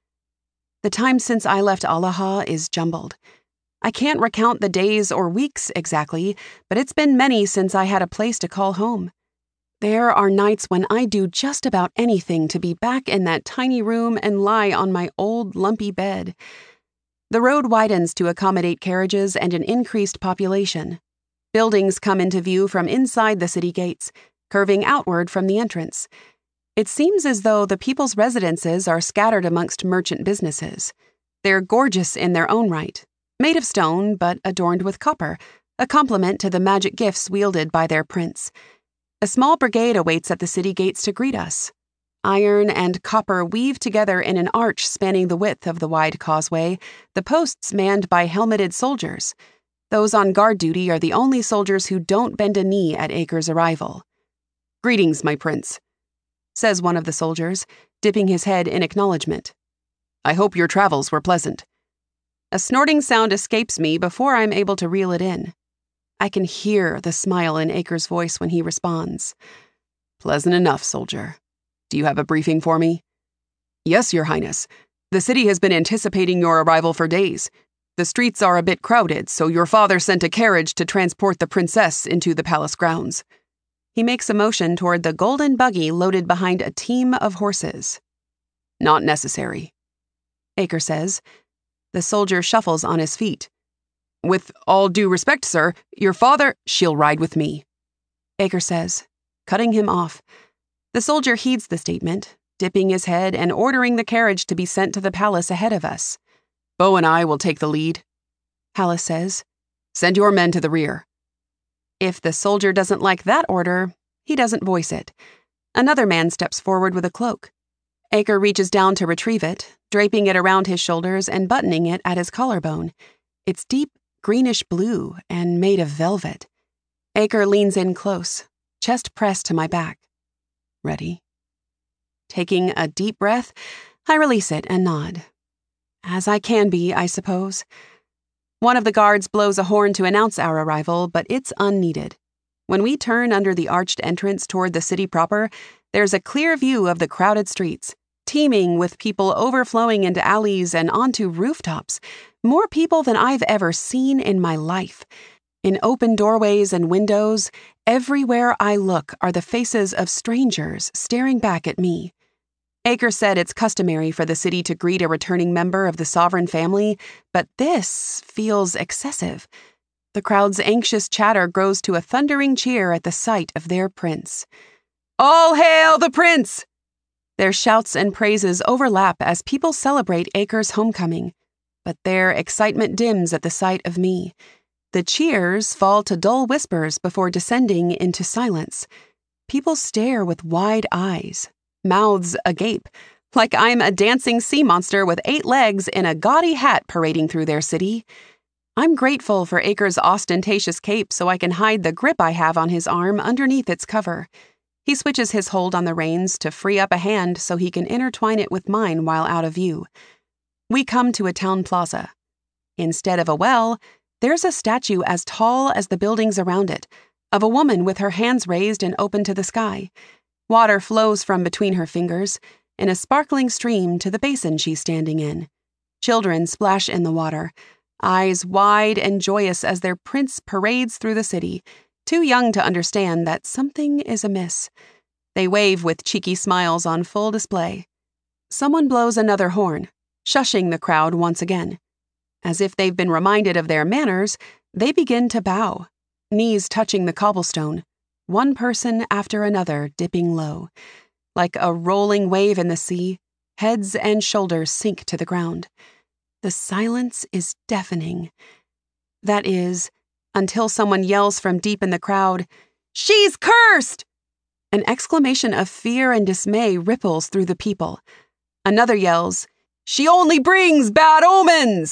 The time since I left Allaha is jumbled. I can't recount the days or weeks exactly, but it's been many since I had a place to call home. There are nights when I do just about anything to be back in that tiny room and lie on my old, lumpy bed. The road widens to accommodate carriages and an increased population. Buildings come into view from inside the city gates, curving outward from the entrance. It seems as though the people's residences are scattered amongst merchant businesses. They're gorgeous in their own right, made of stone but adorned with copper, a complement to the magic gifts wielded by their prince. A small brigade awaits at the city gates to greet us. Iron and copper weave together in an arch spanning the width of the wide causeway, the posts manned by helmeted soldiers. Those on guard duty are the only soldiers who don't bend a knee at Aker's arrival. Greetings, my prince, says one of the soldiers, dipping his head in acknowledgement. I hope your travels were pleasant. A snorting sound escapes me before I'm able to reel it in. I can hear the smile in Aker's voice when he responds. Pleasant enough, soldier. Do you have a briefing for me? Yes, Your Highness. The city has been anticipating your arrival for days. The streets are a bit crowded, so your father sent a carriage to transport the princess into the palace grounds. He makes a motion toward the golden buggy loaded behind a team of horses. Not necessary. Acre says. The soldier shuffles on his feet. With all due respect, sir, your father, she'll ride with me, Acre says, cutting him off. The soldier heeds the statement, dipping his head and ordering the carriage to be sent to the palace ahead of us. Bo and I will take the lead, Hallis says. Send your men to the rear. If the soldier doesn't like that order, he doesn't voice it. Another man steps forward with a cloak. Acre reaches down to retrieve it, draping it around his shoulders and buttoning it at his collarbone. It's deep greenish blue and made of velvet. Acre leans in close, chest pressed to my back. Ready? Taking a deep breath, I release it and nod. As I can be, I suppose. One of the guards blows a horn to announce our arrival, but it's unneeded. When we turn under the arched entrance toward the city proper, there's a clear view of the crowded streets, teeming with people overflowing into alleys and onto rooftops. More people than I've ever seen in my life. In open doorways and windows, everywhere I look are the faces of strangers staring back at me. Acre said it's customary for the city to greet a returning member of the sovereign family, but this feels excessive. The crowd's anxious chatter grows to a thundering cheer at the sight of their prince. All hail the prince! Their shouts and praises overlap as people celebrate Acre's homecoming, but their excitement dims at the sight of me. The cheers fall to dull whispers before descending into silence. People stare with wide eyes, mouths agape, like I'm a dancing sea monster with eight legs in a gaudy hat parading through their city. I'm grateful for Acre's ostentatious cape so I can hide the grip I have on his arm underneath its cover. He switches his hold on the reins to free up a hand so he can intertwine it with mine while out of view. We come to a town plaza. Instead of a well, there's a statue as tall as the buildings around it, of a woman with her hands raised and open to the sky. Water flows from between her fingers, in a sparkling stream to the basin she's standing in. Children splash in the water, eyes wide and joyous as their prince parades through the city, too young to understand that something is amiss. They wave with cheeky smiles on full display. Someone blows another horn, shushing the crowd once again. As if they've been reminded of their manners, they begin to bow, knees touching the cobblestone, one person after another dipping low. Like a rolling wave in the sea, heads and shoulders sink to the ground. The silence is deafening. That is, until someone yells from deep in the crowd, "She's cursed!" An exclamation of fear and dismay ripples through the people. Another yells, "She only brings bad omens!"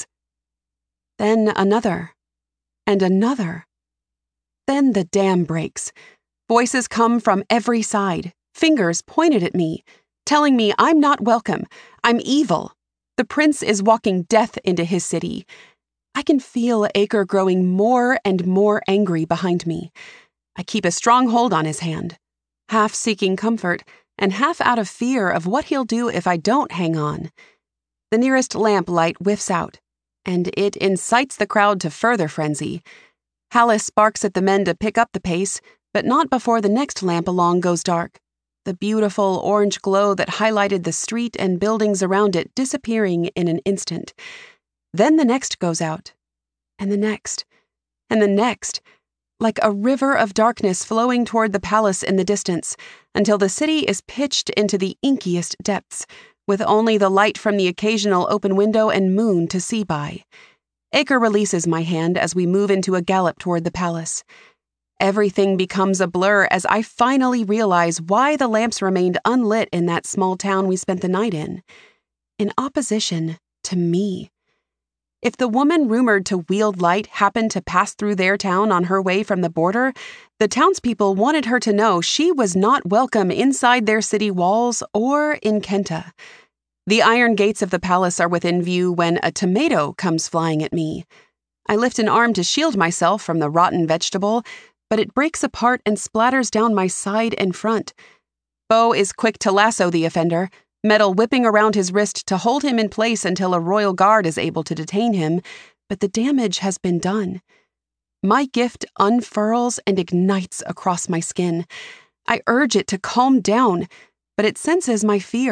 Then another, and another. Then the dam breaks. Voices come from every side, fingers pointed at me, telling me I'm not welcome, I'm evil. The prince is walking death into his city. I can feel Acre growing more and more angry behind me. I keep a strong hold on his hand, half seeking comfort and half out of fear of what he'll do if I don't hang on. The nearest lamp light whiffs out, and it incites the crowd to further frenzy. Hallis barks at the men to pick up the pace, but not before the next lamp along goes dark, the beautiful orange glow that highlighted the street and buildings around it disappearing in an instant. Then the next goes out, and the next, and the next, like a river of darkness flowing toward the palace in the distance, until the city is pitched into the inkiest depths, with only the light from the occasional open window and moon to see by. Acre releases my hand as we move into a gallop toward the palace. Everything becomes a blur as I finally realize why the lamps remained unlit in that small town we spent the night in. In opposition to me. If the woman rumored to wield light happened to pass through their town on her way from the border, the townspeople wanted her to know she was not welcome inside their city walls or in Kenta. The iron gates of the palace are within view when a tomato comes flying at me. I lift an arm to shield myself from the rotten vegetable, but it breaks apart and splatters down my side and front. Bo is quick to lasso the offender, metal whipping around his wrist to hold him in place until a royal guard is able to detain him, but the damage has been done. My gift unfurls and ignites across my skin. I urge it to calm down, but it senses my fear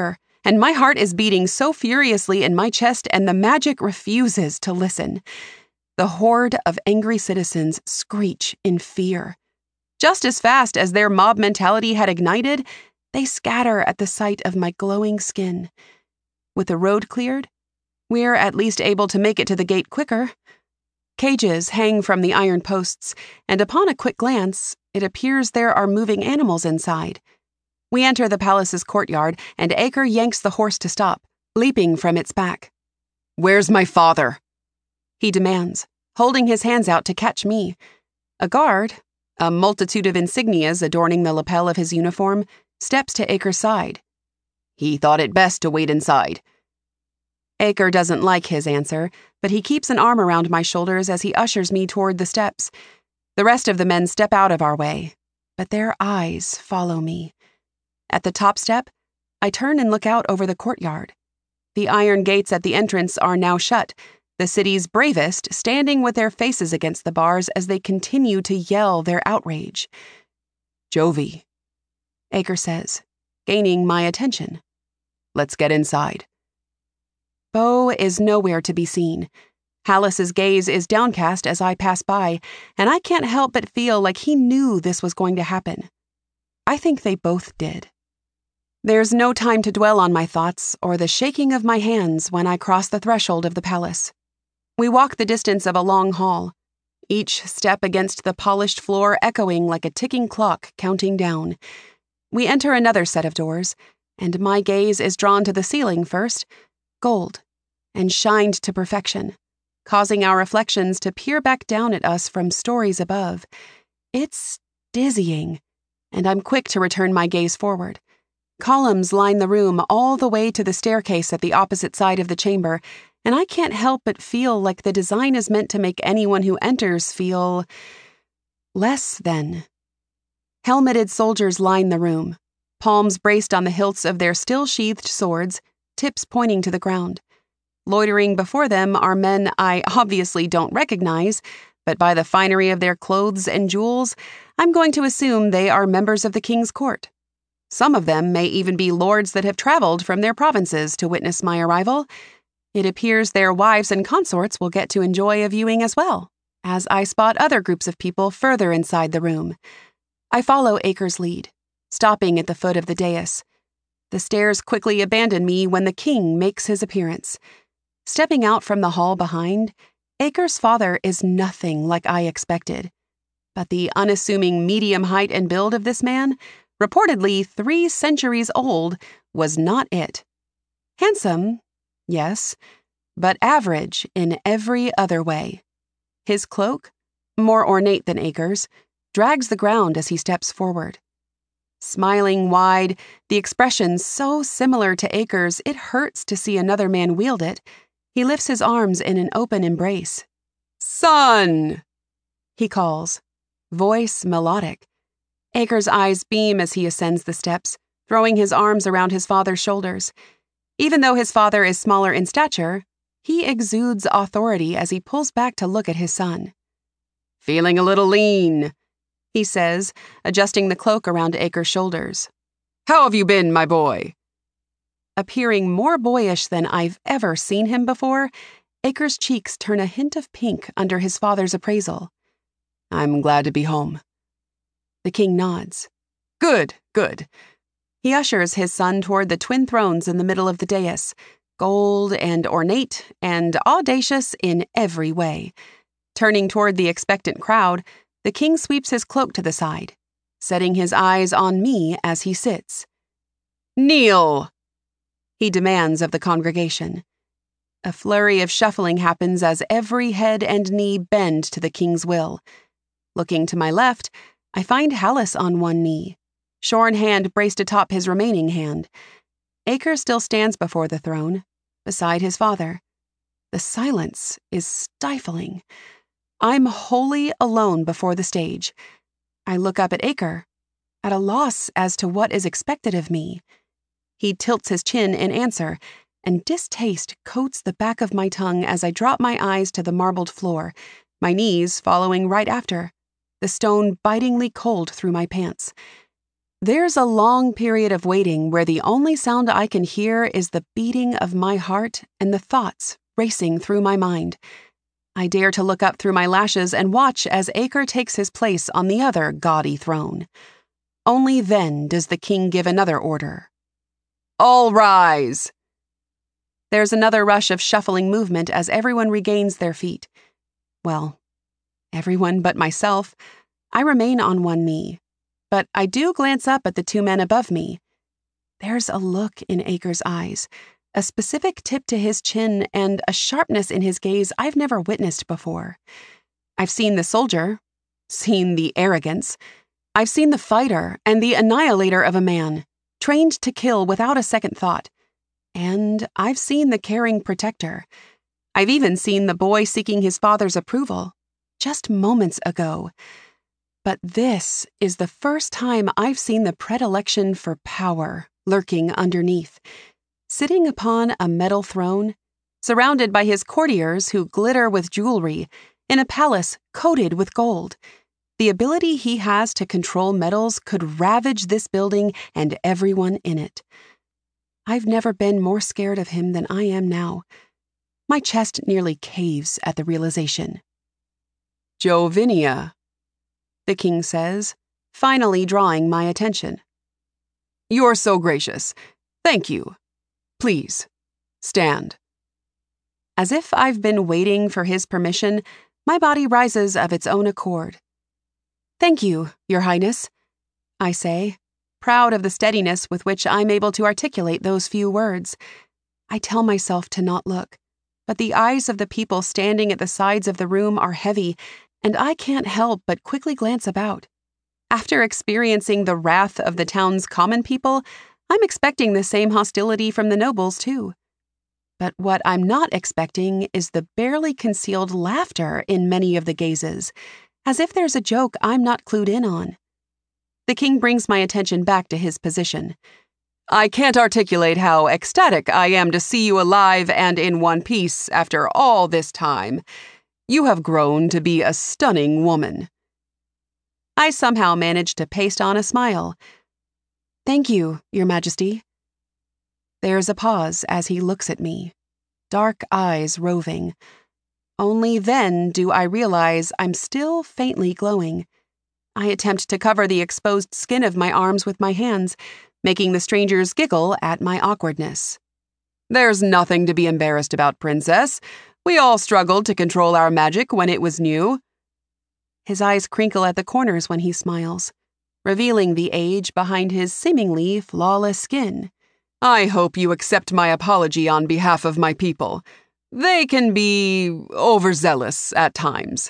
and my heart is beating so furiously in my chest, and the magic refuses to listen. The horde of angry citizens screech in fear. Just as fast as their mob mentality had ignited, they scatter at the sight of my glowing skin. With the road cleared, we're at least able to make it to the gate quicker. Cages hang from the iron posts, and upon a quick glance, it appears there are moving animals inside. We enter the palace's courtyard, and Aker yanks the horse to stop, leaping from its back. "Where's my father?" he demands, holding his hands out to catch me. A guard, a multitude of insignias adorning the lapel of his uniform, steps to Aker's side. "He thought it best to wait inside." Aker doesn't like his answer, but he keeps an arm around my shoulders as he ushers me toward the steps. The rest of the men step out of our way, but their eyes follow me. At the top step, I turn and look out over the courtyard. The iron gates at the entrance are now shut, the city's bravest standing with their faces against the bars as they continue to yell their outrage. "Jovi," Aker says, gaining my attention. "Let's get inside." Bo is nowhere to be seen. Hallis's gaze is downcast as I pass by, and I can't help but feel like he knew this was going to happen. I think they both did. There's no time to dwell on my thoughts or the shaking of my hands when I cross the threshold of the palace. We walk the distance of a long hall, each step against the polished floor echoing like a ticking clock counting down. We enter another set of doors, and my gaze is drawn to the ceiling first, gold, and shined to perfection, causing our reflections to peer back down at us from stories above. It's dizzying, and I'm quick to return my gaze forward. Columns line the room all the way to the staircase at the opposite side of the chamber, and I can't help but feel like the design is meant to make anyone who enters feel less than. Helmeted soldiers line the room, palms braced on the hilts of their still-sheathed swords, tips pointing to the ground. Loitering before them are men I obviously don't recognize, but by the finery of their clothes and jewels, I'm going to assume they are members of the king's court. Some of them may even be lords that have traveled from their provinces to witness my arrival. It appears their wives and consorts will get to enjoy a viewing as well, as I spot other groups of people further inside the room. I follow Aker's lead, stopping at the foot of the dais. The stairs quickly abandon me when the king makes his appearance. Stepping out from the hall behind, Aker's father is nothing like I expected. But the unassuming medium height and build of this man, reportedly three centuries old, was not it. Handsome, yes, but average in every other way. His cloak, more ornate than Aker's, drags the ground as he steps forward. Smiling wide, the expression so similar to Aker's it hurts to see another man wield it, he lifts his arms in an open embrace. "Son!" he calls, voice melodic. Aker's eyes beam as he ascends the steps, throwing his arms around his father's shoulders. Even though his father is smaller in stature, he exudes authority as he pulls back to look at his son. "Feeling a little lean," he says, adjusting the cloak around Aker's shoulders. "How have you been, my boy?" Appearing more boyish than I've ever seen him before, Aker's cheeks turn a hint of pink under his father's appraisal. "I'm glad to be home." The king nods. "Good, good." He ushers his son toward the twin thrones in the middle of the dais, gold and ornate and audacious in every way. Turning toward the expectant crowd, the king sweeps his cloak to the side, setting his eyes on me as he sits. "Kneel!" he demands of the congregation. A flurry of shuffling happens as every head and knee bend to the king's will. Looking to my left, I find Hallis on one knee, shorn hand braced atop his remaining hand. Aker still stands before the throne, beside his father. The silence is stifling. I'm wholly alone before the stage. I look up at Aker, at a loss as to what is expected of me. He tilts his chin in answer, and distaste coats the back of my tongue as I drop my eyes to the marbled floor, my knees following right after, the stone bitingly cold through my pants. There's a long period of waiting where the only sound I can hear is the beating of my heart and the thoughts racing through my mind. I dare to look up through my lashes and watch as Acre takes his place on the other gaudy throne. Only then does the king give another order. All rise! There's another rush of shuffling movement as everyone regains their feet. Well, everyone but myself. I remain on one knee. But I do glance up at the two men above me. There's a look in Acre's eyes, a specific tip to his chin, and a sharpness in his gaze I've never witnessed before. I've seen the soldier, seen the arrogance. I've seen the fighter and the annihilator of a man, trained to kill without a second thought. And I've seen the caring protector. I've even seen the boy seeking his father's approval, just moments ago. But this is the first time I've seen the predilection for power lurking underneath, sitting upon a metal throne, surrounded by his courtiers who glitter with jewelry, in a palace coated with gold. The ability he has to control metals could ravage this building and everyone in it. I've never been more scared of him than I am now. My chest nearly caves at the realization. Jovinia, the king says, finally drawing my attention. You're so gracious. Thank you. Please, stand. As if I've been waiting for his permission, my body rises of its own accord. Thank you, Your Highness, I say, proud of the steadiness with which I'm able to articulate those few words. I tell myself to not look, but the eyes of the people standing at the sides of the room are heavy, and I can't help but quickly glance about. After experiencing the wrath of the town's common people, I'm expecting the same hostility from the nobles, too. But what I'm not expecting is the barely concealed laughter in many of the gazes, as if there's a joke I'm not clued in on. The king brings my attention back to his position. I can't articulate how ecstatic I am to see you alive and in one piece after all this time. You have grown to be a stunning woman. I somehow managed to paste on a smile. Thank you, Your Majesty. There's a pause as he looks at me, dark eyes roving. Only then do I realize I'm still faintly glowing. I attempt to cover the exposed skin of my arms with my hands, making the strangers giggle at my awkwardness. There's nothing to be embarrassed about, Princess. We all struggled to control our magic when it was new. His eyes crinkle at the corners when he smiles, revealing the age behind his seemingly flawless skin. I hope you accept my apology on behalf of my people. They can be overzealous at times.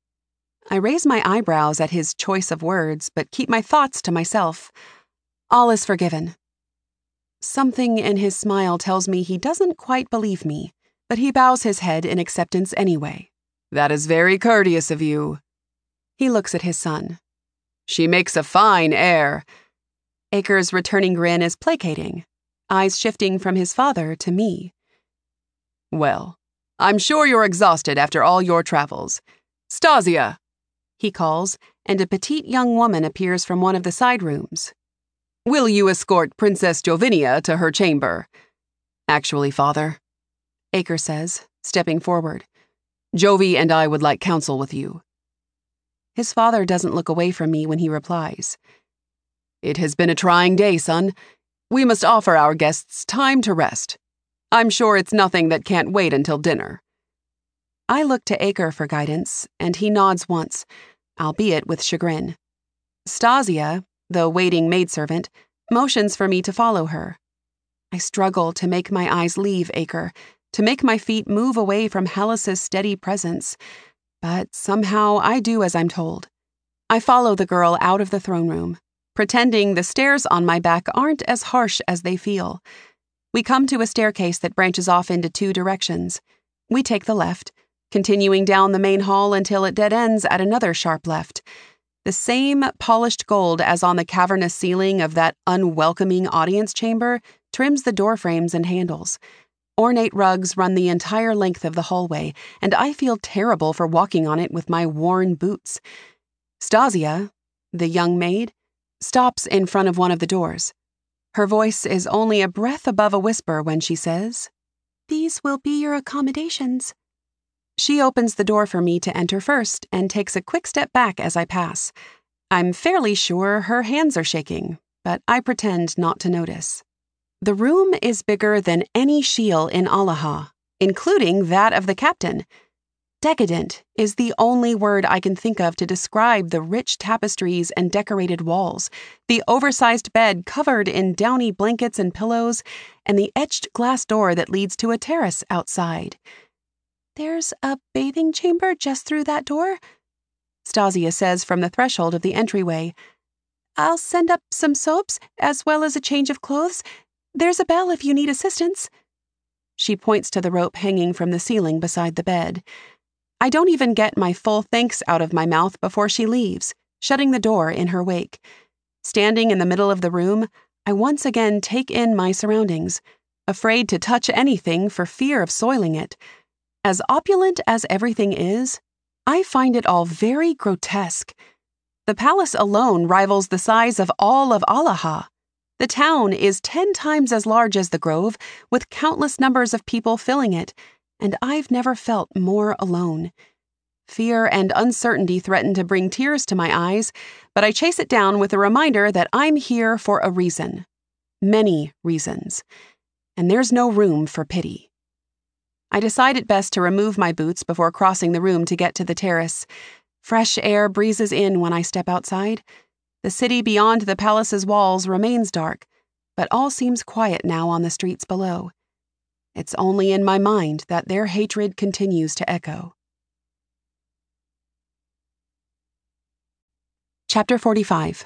I raise my eyebrows at his choice of words, but keep my thoughts to myself. All is forgiven. Something in his smile tells me he doesn't quite believe me, but he bows his head in acceptance anyway. That is very courteous of you. He looks at his son. She makes a fine heir. Acre's returning grin is placating, eyes shifting from his father to me. Well, I'm sure you're exhausted after all your travels. Stasia, he calls, and a petite young woman appears from one of the side rooms. Will you escort Princess Jovinia to her chamber? Actually, father, Acre says, stepping forward. Jovi and I would like counsel with you. His father doesn't look away from me when he replies. It has been a trying day, son. We must offer our guests time to rest. I'm sure it's nothing that can't wait until dinner. I look to Acre for guidance, and he nods once, albeit with chagrin. Stasia, the waiting maidservant, motions for me to follow her. I struggle to make my eyes leave Acre, to make my feet move away from Hallis's steady presence, but somehow I do as I'm told. I follow the girl out of the throne room, pretending the stairs on my back aren't as harsh as they feel. We come to a staircase that branches off into two directions. We take the left, continuing down the main hall until it dead ends at another sharp left. The same polished gold as on the cavernous ceiling of that unwelcoming audience chamber trims the door frames and handles. Ornate rugs run the entire length of the hallway, and I feel terrible for walking on it with my worn boots. Stasia, the young maid, stops in front of one of the doors. Her voice is only a breath above a whisper when she says, "These will be your accommodations." She opens the door for me to enter first and takes a quick step back as I pass. I'm fairly sure her hands are shaking, but I pretend not to notice. The room is bigger than any shield in Alaha, including that of the captain. Decadent is the only word I can think of to describe the rich tapestries and decorated walls, the oversized bed covered in downy blankets and pillows, and the etched glass door that leads to a terrace outside. "There's a bathing chamber just through that door," Stasia says from the threshold of the entryway. "I'll send up some soaps, as well as a change of clothes. There's a bell if you need assistance." She points to the rope hanging from the ceiling beside the bed. I don't even get my full thanks out of my mouth before she leaves, shutting the door in her wake. Standing in the middle of the room, I once again take in my surroundings, afraid to touch anything for fear of soiling it. As opulent as everything is, I find it all very grotesque. The palace alone rivals the size of all of Alaha. The town is ten times as large as the Grove, with countless numbers of people filling it, and I've never felt more alone. Fear and uncertainty threaten to bring tears to my eyes, but I chase it down with a reminder that I'm here for a reason. Many reasons. And there's no room for pity. I decide it best to remove my boots before crossing the room to get to the terrace. Fresh air breezes in when I step outside. The city beyond the palace's walls remains dark, but all seems quiet now on the streets below. It's only in my mind that their hatred continues to echo. Chapter forty-five.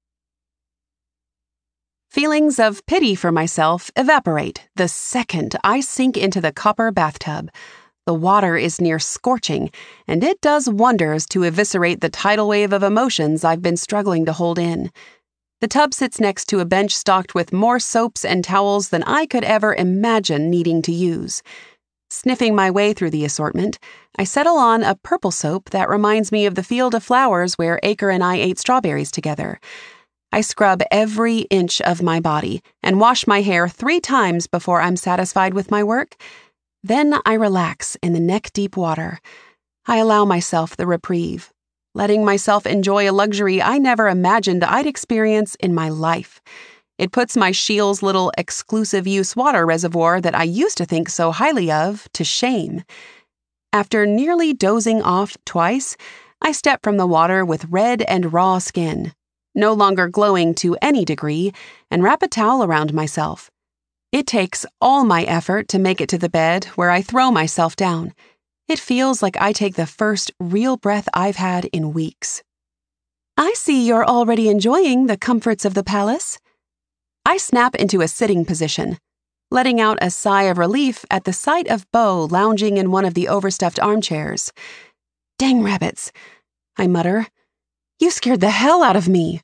Feelings of pity for myself evaporate the second I sink into the copper bathtub. The water is near scorching, and it does wonders to eviscerate the tidal wave of emotions I've been struggling to hold in. The tub sits next to a bench stocked with more soaps and towels than I could ever imagine needing to use. Sniffing my way through the assortment, I settle on a purple soap that reminds me of the field of flowers where Acre and I ate strawberries together. I scrub every inch of my body and wash my hair three times before I'm satisfied with my work. Then I relax in the neck-deep water. I allow myself the reprieve, letting myself enjoy a luxury I never imagined I'd experience in my life. It puts my Scheele's little exclusive-use water reservoir that I used to think so highly of to shame. After nearly dozing off twice, I step from the water with red and raw skin, no longer glowing to any degree, and wrap a towel around myself. It takes all my effort to make it to the bed where I throw myself down. It feels like I take the first real breath I've had in weeks. "I see you're already enjoying the comforts of the palace." I snap into a sitting position, letting out a sigh of relief at the sight of Beau lounging in one of the overstuffed armchairs. "Dang rabbits," I mutter. "You scared the hell out of me."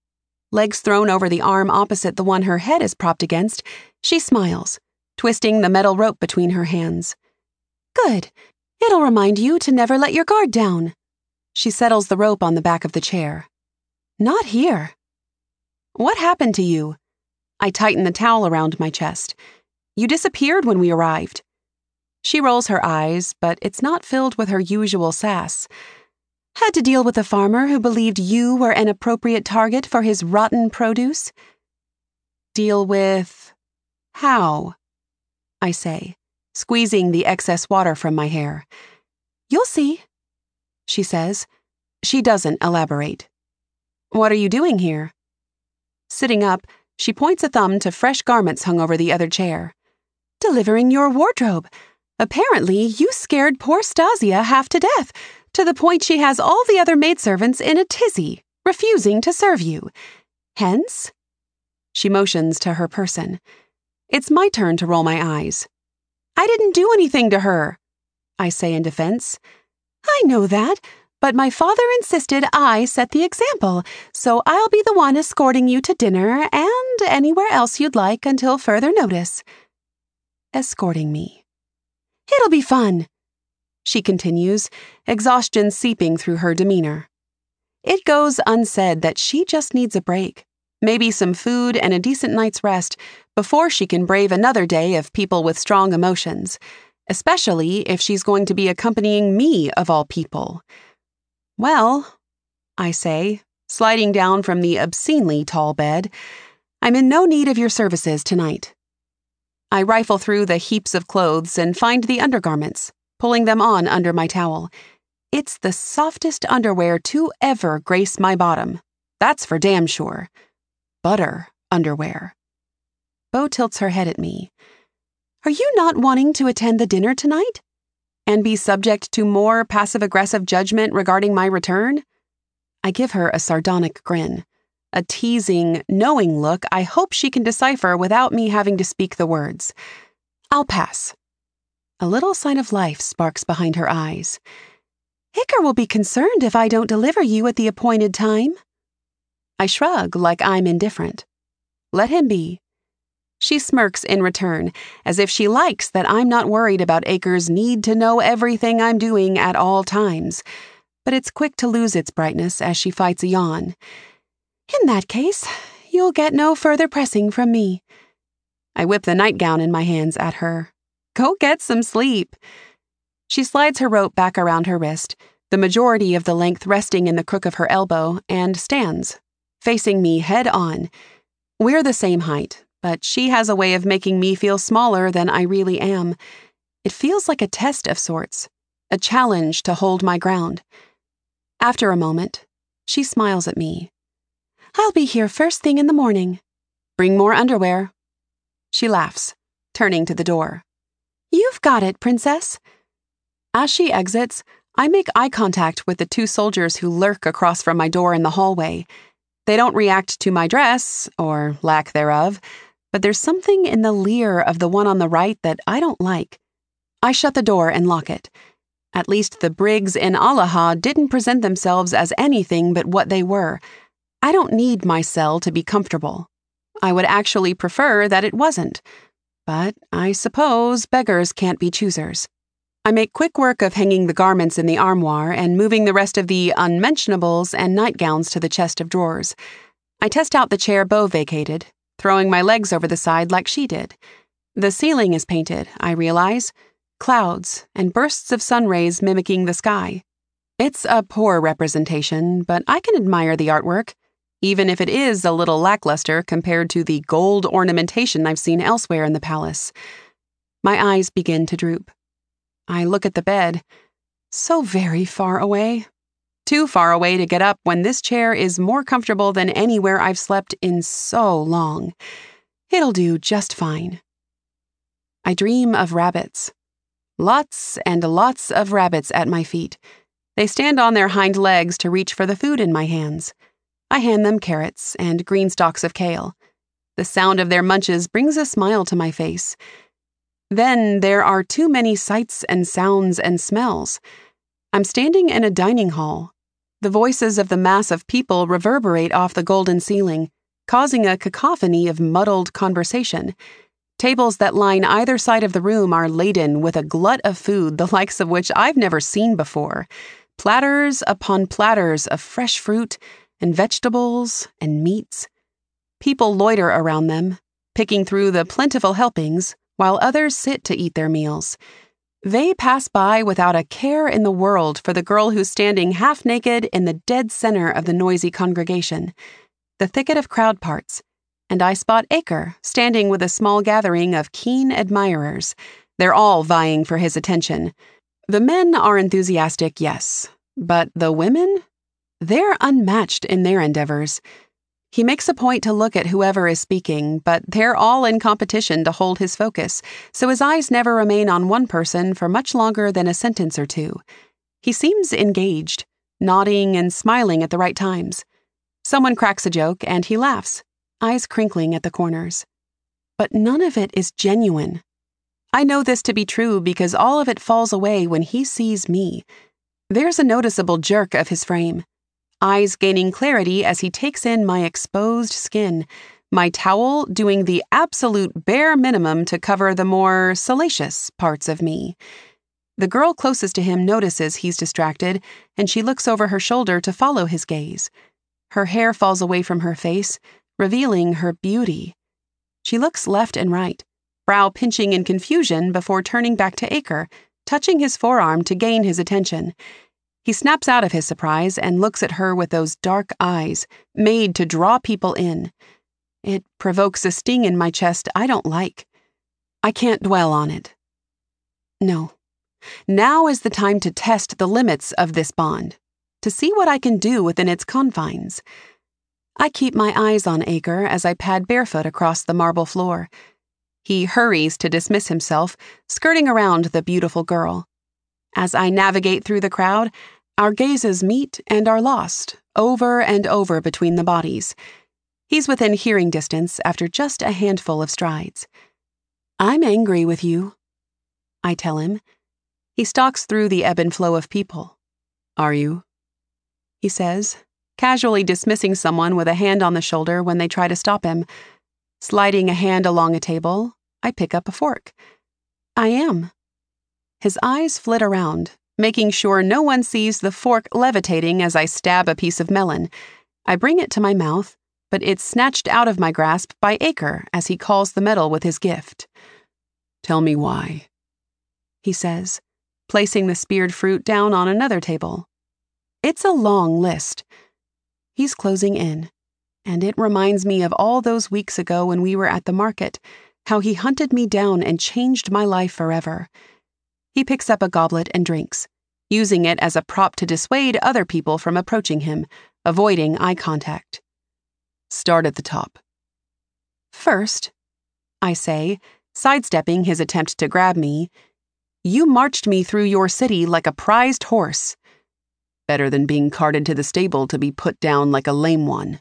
Legs thrown over the arm opposite the one her head is propped against, she smiles, twisting the metal rope between her hands. "Good. It'll remind you to never let your guard down." She settles the rope on the back of the chair. "Not here." "What happened to you?" I tighten the towel around my chest. "You disappeared when we arrived." She rolls her eyes, but it's not filled with her usual sass. "Had to deal with a farmer who believed you were an appropriate target for his rotten produce." "Deal with... how?" I say, squeezing the excess water from my hair. "You'll see," she says. She doesn't elaborate. "What are you doing here?" Sitting up, she points a thumb to fresh garments hung over the other chair. "Delivering your wardrobe. Apparently, you scared poor Stasia half to death, to the point she has all the other maidservants in a tizzy, refusing to serve you. Hence," she motions to her person. It's my turn to roll my eyes. "I didn't do anything to her," I say in defense. "I know that, but my father insisted I set the example, so I'll be the one escorting you to dinner and anywhere else you'd like until further notice." Escorting me. "It'll be fun," she continues, exhaustion seeping through her demeanor. It goes unsaid that she just needs a break, maybe some food and a decent night's rest before she can brave another day of people with strong emotions, especially if she's going to be accompanying me of all people. Well, I say, sliding down from the obscenely tall bed, I'm in no need of your services tonight. I rifle through the heaps of clothes and find the undergarments, pulling them on under my towel. It's the softest underwear to ever grace my bottom. That's for damn sure. Butter underwear. Bo tilts her head at me. Are you not wanting to attend the dinner tonight? And be subject to more passive-aggressive judgment regarding my return? I give her a sardonic grin, a teasing, knowing look I hope she can decipher without me having to speak the words. I'll pass. A little sign of life sparks behind her eyes. Iker will be concerned if I don't deliver you at the appointed time. I shrug like I'm indifferent. Let him be. She smirks in return, as if she likes that I'm not worried about Iker's need to know everything I'm doing at all times, but it's quick to lose its brightness as she fights a yawn. In that case, you'll get no further pressing from me. I whip the nightgown in my hands at her. Go get some sleep. She slides her rope back around her wrist, the majority of the length resting in the crook of her elbow, and stands, facing me head on. We're the same height, but she has a way of making me feel smaller than I really am. It feels like a test of sorts, a challenge to hold my ground. After a moment, she smiles at me. I'll be here first thing in the morning. Bring more underwear. She laughs, turning to the door. You've got it, princess. As she exits, I make eye contact with the two soldiers who lurk across from my door in the hallway. They don't react to my dress, or lack thereof, but there's something in the leer of the one on the right that I don't like. I shut the door and lock it. At least the Briggs in Allaha didn't present themselves as anything but what they were. I don't need my cell to be comfortable. I would actually prefer that it wasn't. But I suppose beggars can't be choosers. I make quick work of hanging the garments in the armoire and moving the rest of the unmentionables and nightgowns to the chest of drawers. I test out the chair Bo vacated, throwing my legs over the side like she did. The ceiling is painted, I realize. Clouds and bursts of sun rays mimicking the sky. It's a poor representation, but I can admire the artwork, even if it is a little lackluster compared to the gold ornamentation I've seen elsewhere in the palace. My eyes begin to droop. I look at the bed. So very far away. Too far away to get up when this chair is more comfortable than anywhere I've slept in so long. It'll do just fine. I dream of rabbits. Lots and lots of rabbits at my feet. They stand on their hind legs to reach for the food in my hands. I hand them carrots and green stalks of kale. The sound of their munches brings a smile to my face. Then there are too many sights and sounds and smells. I'm standing in a dining hall. The voices of the mass of people reverberate off the golden ceiling, causing a cacophony of muddled conversation. Tables that line either side of the room are laden with a glut of food the likes of which I've never seen before. Platters upon platters of fresh fruit and vegetables and meats. People loiter around them, picking through the plentiful helpings, while others sit to eat their meals. They pass by without a care in the world for the girl who's standing half-naked in the dead center of the noisy congregation. The thicket of crowd parts, and I spot Iker standing with a small gathering of keen admirers. They're all vying for his attention. The men are enthusiastic, yes, but the women? They're unmatched in their endeavors. He makes a point to look at whoever is speaking, but they're all in competition to hold his focus, so his eyes never remain on one person for much longer than a sentence or two. He seems engaged, nodding and smiling at the right times. Someone cracks a joke, and he laughs, eyes crinkling at the corners. But none of it is genuine. I know this to be true because all of it falls away when he sees me. There's a noticeable jerk of his frame. Eyes gaining clarity as he takes in my exposed skin, my towel doing the absolute bare minimum to cover the more salacious parts of me. The girl closest to him notices he's distracted, and she looks over her shoulder to follow his gaze. Her hair falls away from her face, revealing her beauty. She looks left and right, brow pinching in confusion before turning back to Aker, touching his forearm to gain his attention. He snaps out of his surprise and looks at her with those dark eyes, made to draw people in. It provokes a sting in my chest I don't like. I can't dwell on it. No. Now is the time to test the limits of this bond, to see what I can do within its confines. I keep my eyes on Aker as I pad barefoot across the marble floor. He hurries to dismiss himself, skirting around the beautiful girl. As I navigate through the crowd, our gazes meet and are lost, over and over between the bodies. He's within hearing distance after just a handful of strides. I'm angry with you, I tell him. He stalks through the ebb and flow of people. Are you? He says, casually dismissing someone with a hand on the shoulder when they try to stop him. Sliding a hand along a table, I pick up a fork. I am. His eyes flit around, making sure no one sees the fork levitating as I stab a piece of melon. I bring it to my mouth, but it's snatched out of my grasp by Aker as he calls the metal with his gift. Tell me why, he says, placing the speared fruit down on another table. It's a long list. He's closing in, and it reminds me of all those weeks ago when we were at the market, how he hunted me down and changed my life forever. He picks up a goblet and drinks, using it as a prop to dissuade other people from approaching him, avoiding eye contact. Start at the top. First, I say, sidestepping his attempt to grab me, you marched me through your city like a prized horse. Better than being carted to the stable to be put down like a lame one.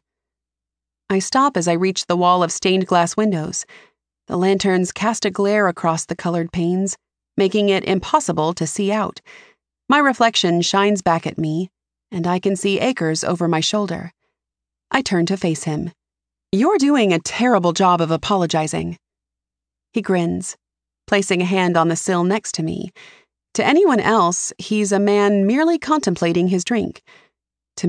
I stop as I reach the wall of stained glass windows. The lanterns cast a glare across the colored panes, making it impossible to see out. My reflection shines back at me, and I can see Aker's over my shoulder. I turn to face him. You're doing a terrible job of apologizing. He grins, placing a hand on the sill next to me. To anyone else, he's a man merely contemplating his drink.